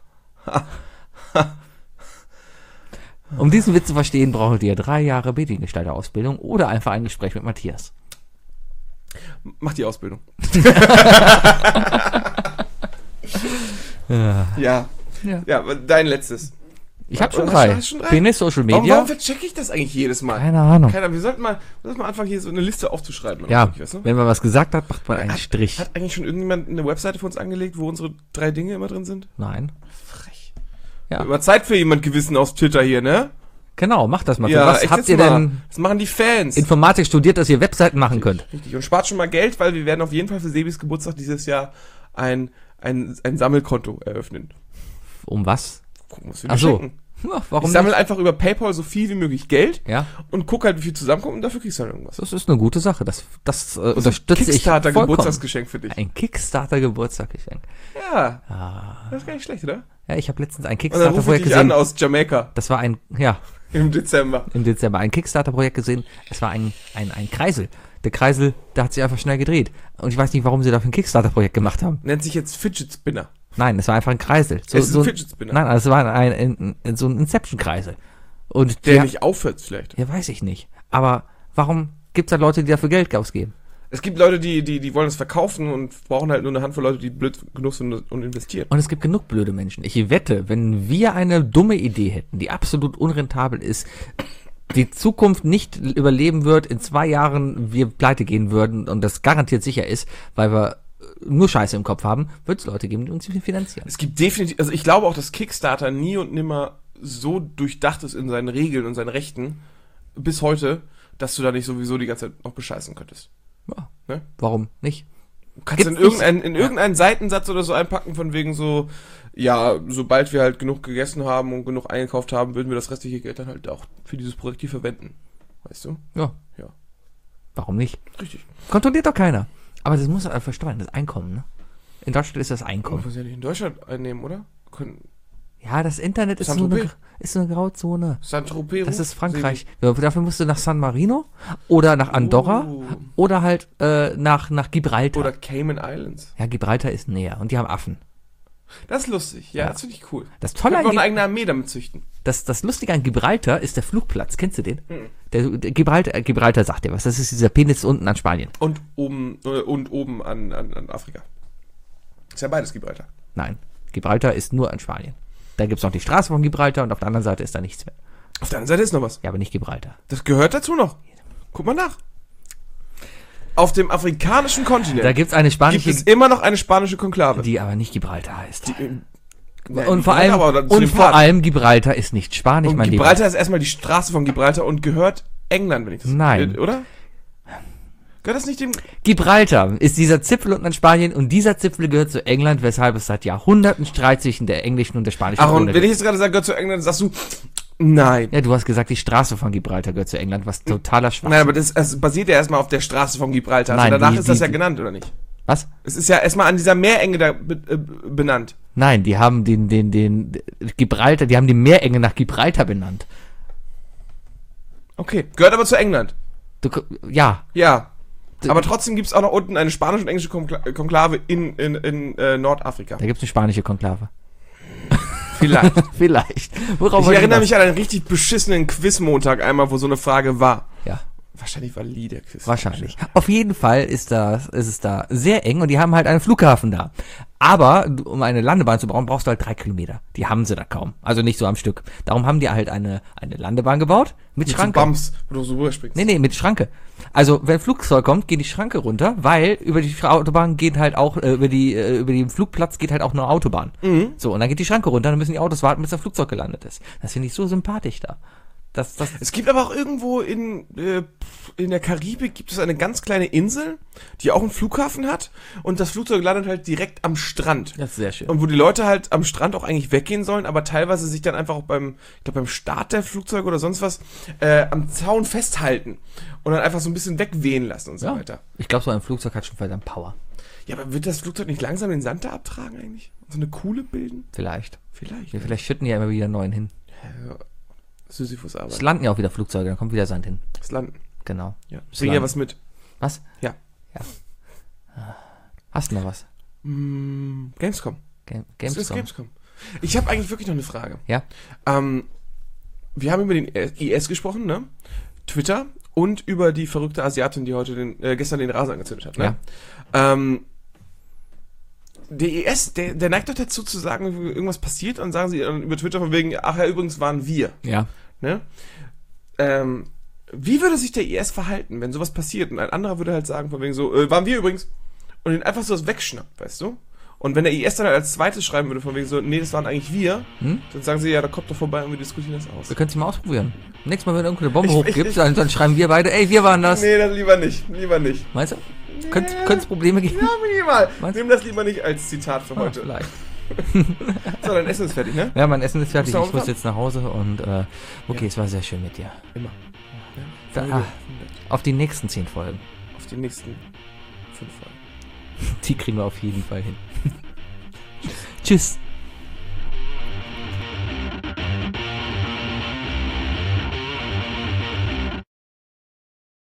Um diesen Witz zu verstehen, braucht ihr drei Jahre Mediengestalter-Ausbildung oder einfach ein Gespräch mit Matthias. Mach die Ausbildung. Ja. Ja. Ja. Ja, aber dein letztes. Ich habe schon Hast drei. du- hast du schon drei? Penis, Social Warum, Media. warum verchecke ich das eigentlich jedes Mal? Keine Ahnung. Keiner, wir sollten mal, wir sollten mal anfangen, hier so eine Liste aufzuschreiben. Ja, Weißt du? wenn man was gesagt hat, macht man einen Hat- Strich. Hat eigentlich schon irgendjemand eine Webseite für uns angelegt, wo unsere drei Dinge immer drin sind? Nein. Frech. Ja. Immer Zeit für jemand Gewissen aus Twitter hier, ne? Genau, macht das mal. Für Ja, was echt habt jetzt ihr mal. denn Das machen die Fans. Informatik studiert, dass ihr Webseiten machen könnt? Richtig. Und spart schon mal Geld, weil wir werden auf jeden Fall für Sebis Geburtstag dieses Jahr ein, ein, ein Sammelkonto eröffnen. Um was? Gucken, was wir Ach dir so. schenken. Ja, Ich warum sammle nicht? einfach über PayPal so viel wie möglich Geld Ja, und guck halt, wie viel zusammenkommt und dafür kriegst du dann irgendwas. das ist eine gute Sache. Das, das, äh, Das ist ein unterstütze ich vollkommen. Kickstarter-Geburtstagsgeschenk für dich. Ein Kickstarter-Geburtstagsgeschenk. Ja, Ah. das ist gar nicht schlecht, oder? Ja, ich habe letztens ein Und dann rufe Kickstarter-Projekt ich dich an gesehen. aus Jamaika Das war ein, ja, im Dezember. im Dezember ein Kickstarter-Projekt gesehen. Es war ein, ein, ein Kreisel. Der Kreisel, der hat sich einfach schnell gedreht. Und ich weiß nicht, warum sie dafür ein Kickstarter-Projekt gemacht haben. Nennt sich jetzt Fidget Spinner. Nein, es war einfach ein Kreisel. So, Es ist so ein Fidget Spinner. Nein, also es war ein, ein, ein, so ein Inception-Kreisel. Und Der der, nicht aufhört vielleicht. ja, weiß ich nicht. Aber warum gibt's da Leute, die dafür Geld ausgeben? Es gibt Leute, die, die, die wollen es verkaufen und brauchen halt nur eine Handvoll Leute, die blöd genug sind und investieren. Und es gibt genug blöde Menschen. Ich wette, wenn wir eine dumme Idee hätten, die absolut unrentabel ist, die Zukunft nicht überleben wird, in zwei Jahren wir pleite gehen würden und das garantiert sicher ist, weil wir nur Scheiße im Kopf haben, wird es Leute geben, die uns finanzieren. Es gibt definitiv, also ich glaube auch, dass Kickstarter nie und nimmer so durchdacht ist in seinen Regeln und seinen Rechten bis heute, dass du da nicht sowieso die ganze Zeit noch bescheißen könntest. Ja. Ne? Warum nicht? Du kannst in Gibt's irgendeinen, in irgendeinen Seitensatz oder so einpacken, von wegen so, ja, sobald wir halt genug gegessen haben und genug eingekauft haben, würden wir das restliche Geld dann halt auch für dieses Projekt hier verwenden. Weißt du? Ja. Ja. Warum nicht? Richtig. Kontrolliert doch keiner. Aber das muss halt versteuern, das Einkommen, ne? In Deutschland ist das Oh, Einkommen. muss ja nicht in Deutschland einnehmen, oder? Können, Ja, das Internet ist so Saint-Tropez. eine, ist so eine Grauzone. Saint-Tropez. Das ist Frankreich. Ja, dafür musst du nach San Marino oder nach Andorra Oh. oder halt äh, nach, nach Gibraltar. Oder Cayman Islands. Ja, Gibraltar ist näher und die haben Affen. Das ist lustig. Ja, Ja. das finde ich cool. Das Tolle Können wir an auch eine Gi- eigene Armee damit züchten. das, das Lustige an Gibraltar ist der Flugplatz. Kennst du den? Mhm. Der, der Gibraltar, äh, Gibraltar sagt dir was. Das ist dieser Penis unten an Spanien. Und oben, äh, und oben an, an, an Afrika. Ist ja beides Gibraltar. Nein, Gibraltar ist nur an Spanien. Da gibt's noch die Straße von Gibraltar und auf der anderen Seite ist da nichts mehr. Auf der anderen Seite ist noch was. Ja, aber nicht Gibraltar. Das gehört dazu noch. Guck mal nach. auf dem afrikanischen Kontinent Da gibt's eine gibt spanische, es immer noch eine spanische Konklave. die aber nicht Gibraltar heißt. Nein, und die vor gehört allem, aber zu und dem vor Part. allem Gibraltar ist nicht Spanisch, Und mein Lieber. Gibraltar ist erstmal die Straße von Gibraltar und gehört England, wenn ich das... Nein. Äh, oder? Gehört das nicht dem... Gibraltar ist dieser Zipfel unten an Spanien und dieser Zipfel gehört zu England, weshalb es seit Jahrhunderten Streit zwischen der englischen und der spanischen Ach, und Krone wenn ich gibt. jetzt gerade sage, gehört zu England, sagst du... Nein. Ja, du hast gesagt, die Straße von Gibraltar gehört zu England, was totaler Schwachsinn. Nein, aber das, es basiert ja erstmal auf der Straße von Gibraltar. Nein, also danach die- ist das die- ja genannt, oder nicht? Was? Es ist ja erstmal an dieser Meerenge da be äh, benannt. Nein, die haben den, den, den, Gibraltar, die haben die Meerenge nach Gibraltar benannt. Okay. Gehört aber zu England. Du, ja, Ja. D- Aber trotzdem gibt es auch noch unten eine spanische und englische Konkla Konklave in, in, in äh, Nordafrika. da gibt's eine spanische Konklave. Vielleicht. Vielleicht. Worauf Ich wollte erinnere hinaus? mich an einen richtig beschissenen Quiz-Montag einmal, wo so eine Frage war. Ja. Wahrscheinlich war Lee der Quiz. Wahrscheinlich. Auf jeden Fall ist das, ist es da sehr eng und die haben halt einen Flughafen da. Aber du- um eine Landebahn zu bauen, brauchst du halt drei Kilometer. Die haben sie da kaum. Also nicht so am Stück. Darum haben die halt eine, eine Landebahn gebaut mit, Mit so Schranke. Bums, wo du so rüberspringst. Nee, nee, mit Schranke. Also, wenn ein Flugzeug kommt, geht die Schranke runter, weil über die Autobahn geht halt auch, äh, über die, äh, über den Flugplatz geht halt auch eine Autobahn. Mhm. So, und dann geht die Schranke runter, dann müssen die Autos warten, bis das Flugzeug gelandet ist. Das finde ich so sympathisch da. Das, das, Es gibt aber auch irgendwo in, äh, in der Karibik gibt es eine ganz kleine Insel, die auch einen Flughafen hat und das Flugzeug landet halt direkt am Strand. das ist sehr schön. Und wo die Leute halt am Strand auch eigentlich weggehen sollen, aber teilweise sich dann einfach auch beim, ich glaube beim Start der Flugzeuge oder sonst was, äh, am Zaun festhalten und dann einfach so ein bisschen wegwehen lassen und so Ja. weiter. Ich glaube, so ein Flugzeug hat schon verdammt Power. Ja, aber wird das Flugzeug nicht langsam den Sand da abtragen eigentlich? Und so eine Kuhle bilden? Vielleicht. Vielleicht. Ja, vielleicht schütten die ja immer wieder neuen hin. Ja, Sisyphus-Arbeit. Es landen ja auch wieder Flugzeuge, dann kommt wieder Sand hin. Das Landen. Genau. Ja. Das Bring ja Landen. was mit. Was? Ja. Hast du noch was? Mm, Gamescom. Game, Das ist Gamescom. Gamescom. Ich habe eigentlich wirklich noch eine Frage. Ja. Ähm, wir haben über den I S gesprochen, ne? Twitter und über die verrückte Asiatin, die heute den, äh, gestern den Rasen angezündet hat, ne? Ähm, der I S, der, der neigt doch dazu zu sagen, wenn irgendwas passiert, und sagen sie dann über Twitter von wegen, ach ja, übrigens waren wir, Ja. ne? Ähm, wie würde sich der I S verhalten, wenn sowas passiert und ein anderer würde halt sagen von wegen so, äh, waren wir übrigens, und ihn einfach so was wegschnappt, weißt du? Und wenn der I S dann halt als zweites schreiben würde von wegen so, nee, das waren eigentlich wir, Hm? dann sagen sie, ja, da kommt doch vorbei und wir diskutieren das aus. Wir können es mal ausprobieren. Nächstes Mal, wenn irgendwo eine Bombe Ich- hochgibt, ich- dann, dann schreiben wir beide, ey, wir waren das. Nee, dann lieber nicht, lieber nicht. Meinst du? Könnte es Probleme geben? Ja, minimal. Meinst du? Nimm das lieber nicht als Zitat für Ah, heute. vielleicht. So, dein Essen ist fertig, ne? Ja, mein Essen ist fertig. Musst du Ich muss aufhören? jetzt nach Hause und äh, okay, Ja. es war sehr schön mit dir. Immer. Da, Folge ah, hundert. auf die nächsten zehn Folgen. Auf die nächsten fünf Folgen. Die kriegen wir auf jeden Fall hin. Tschüss.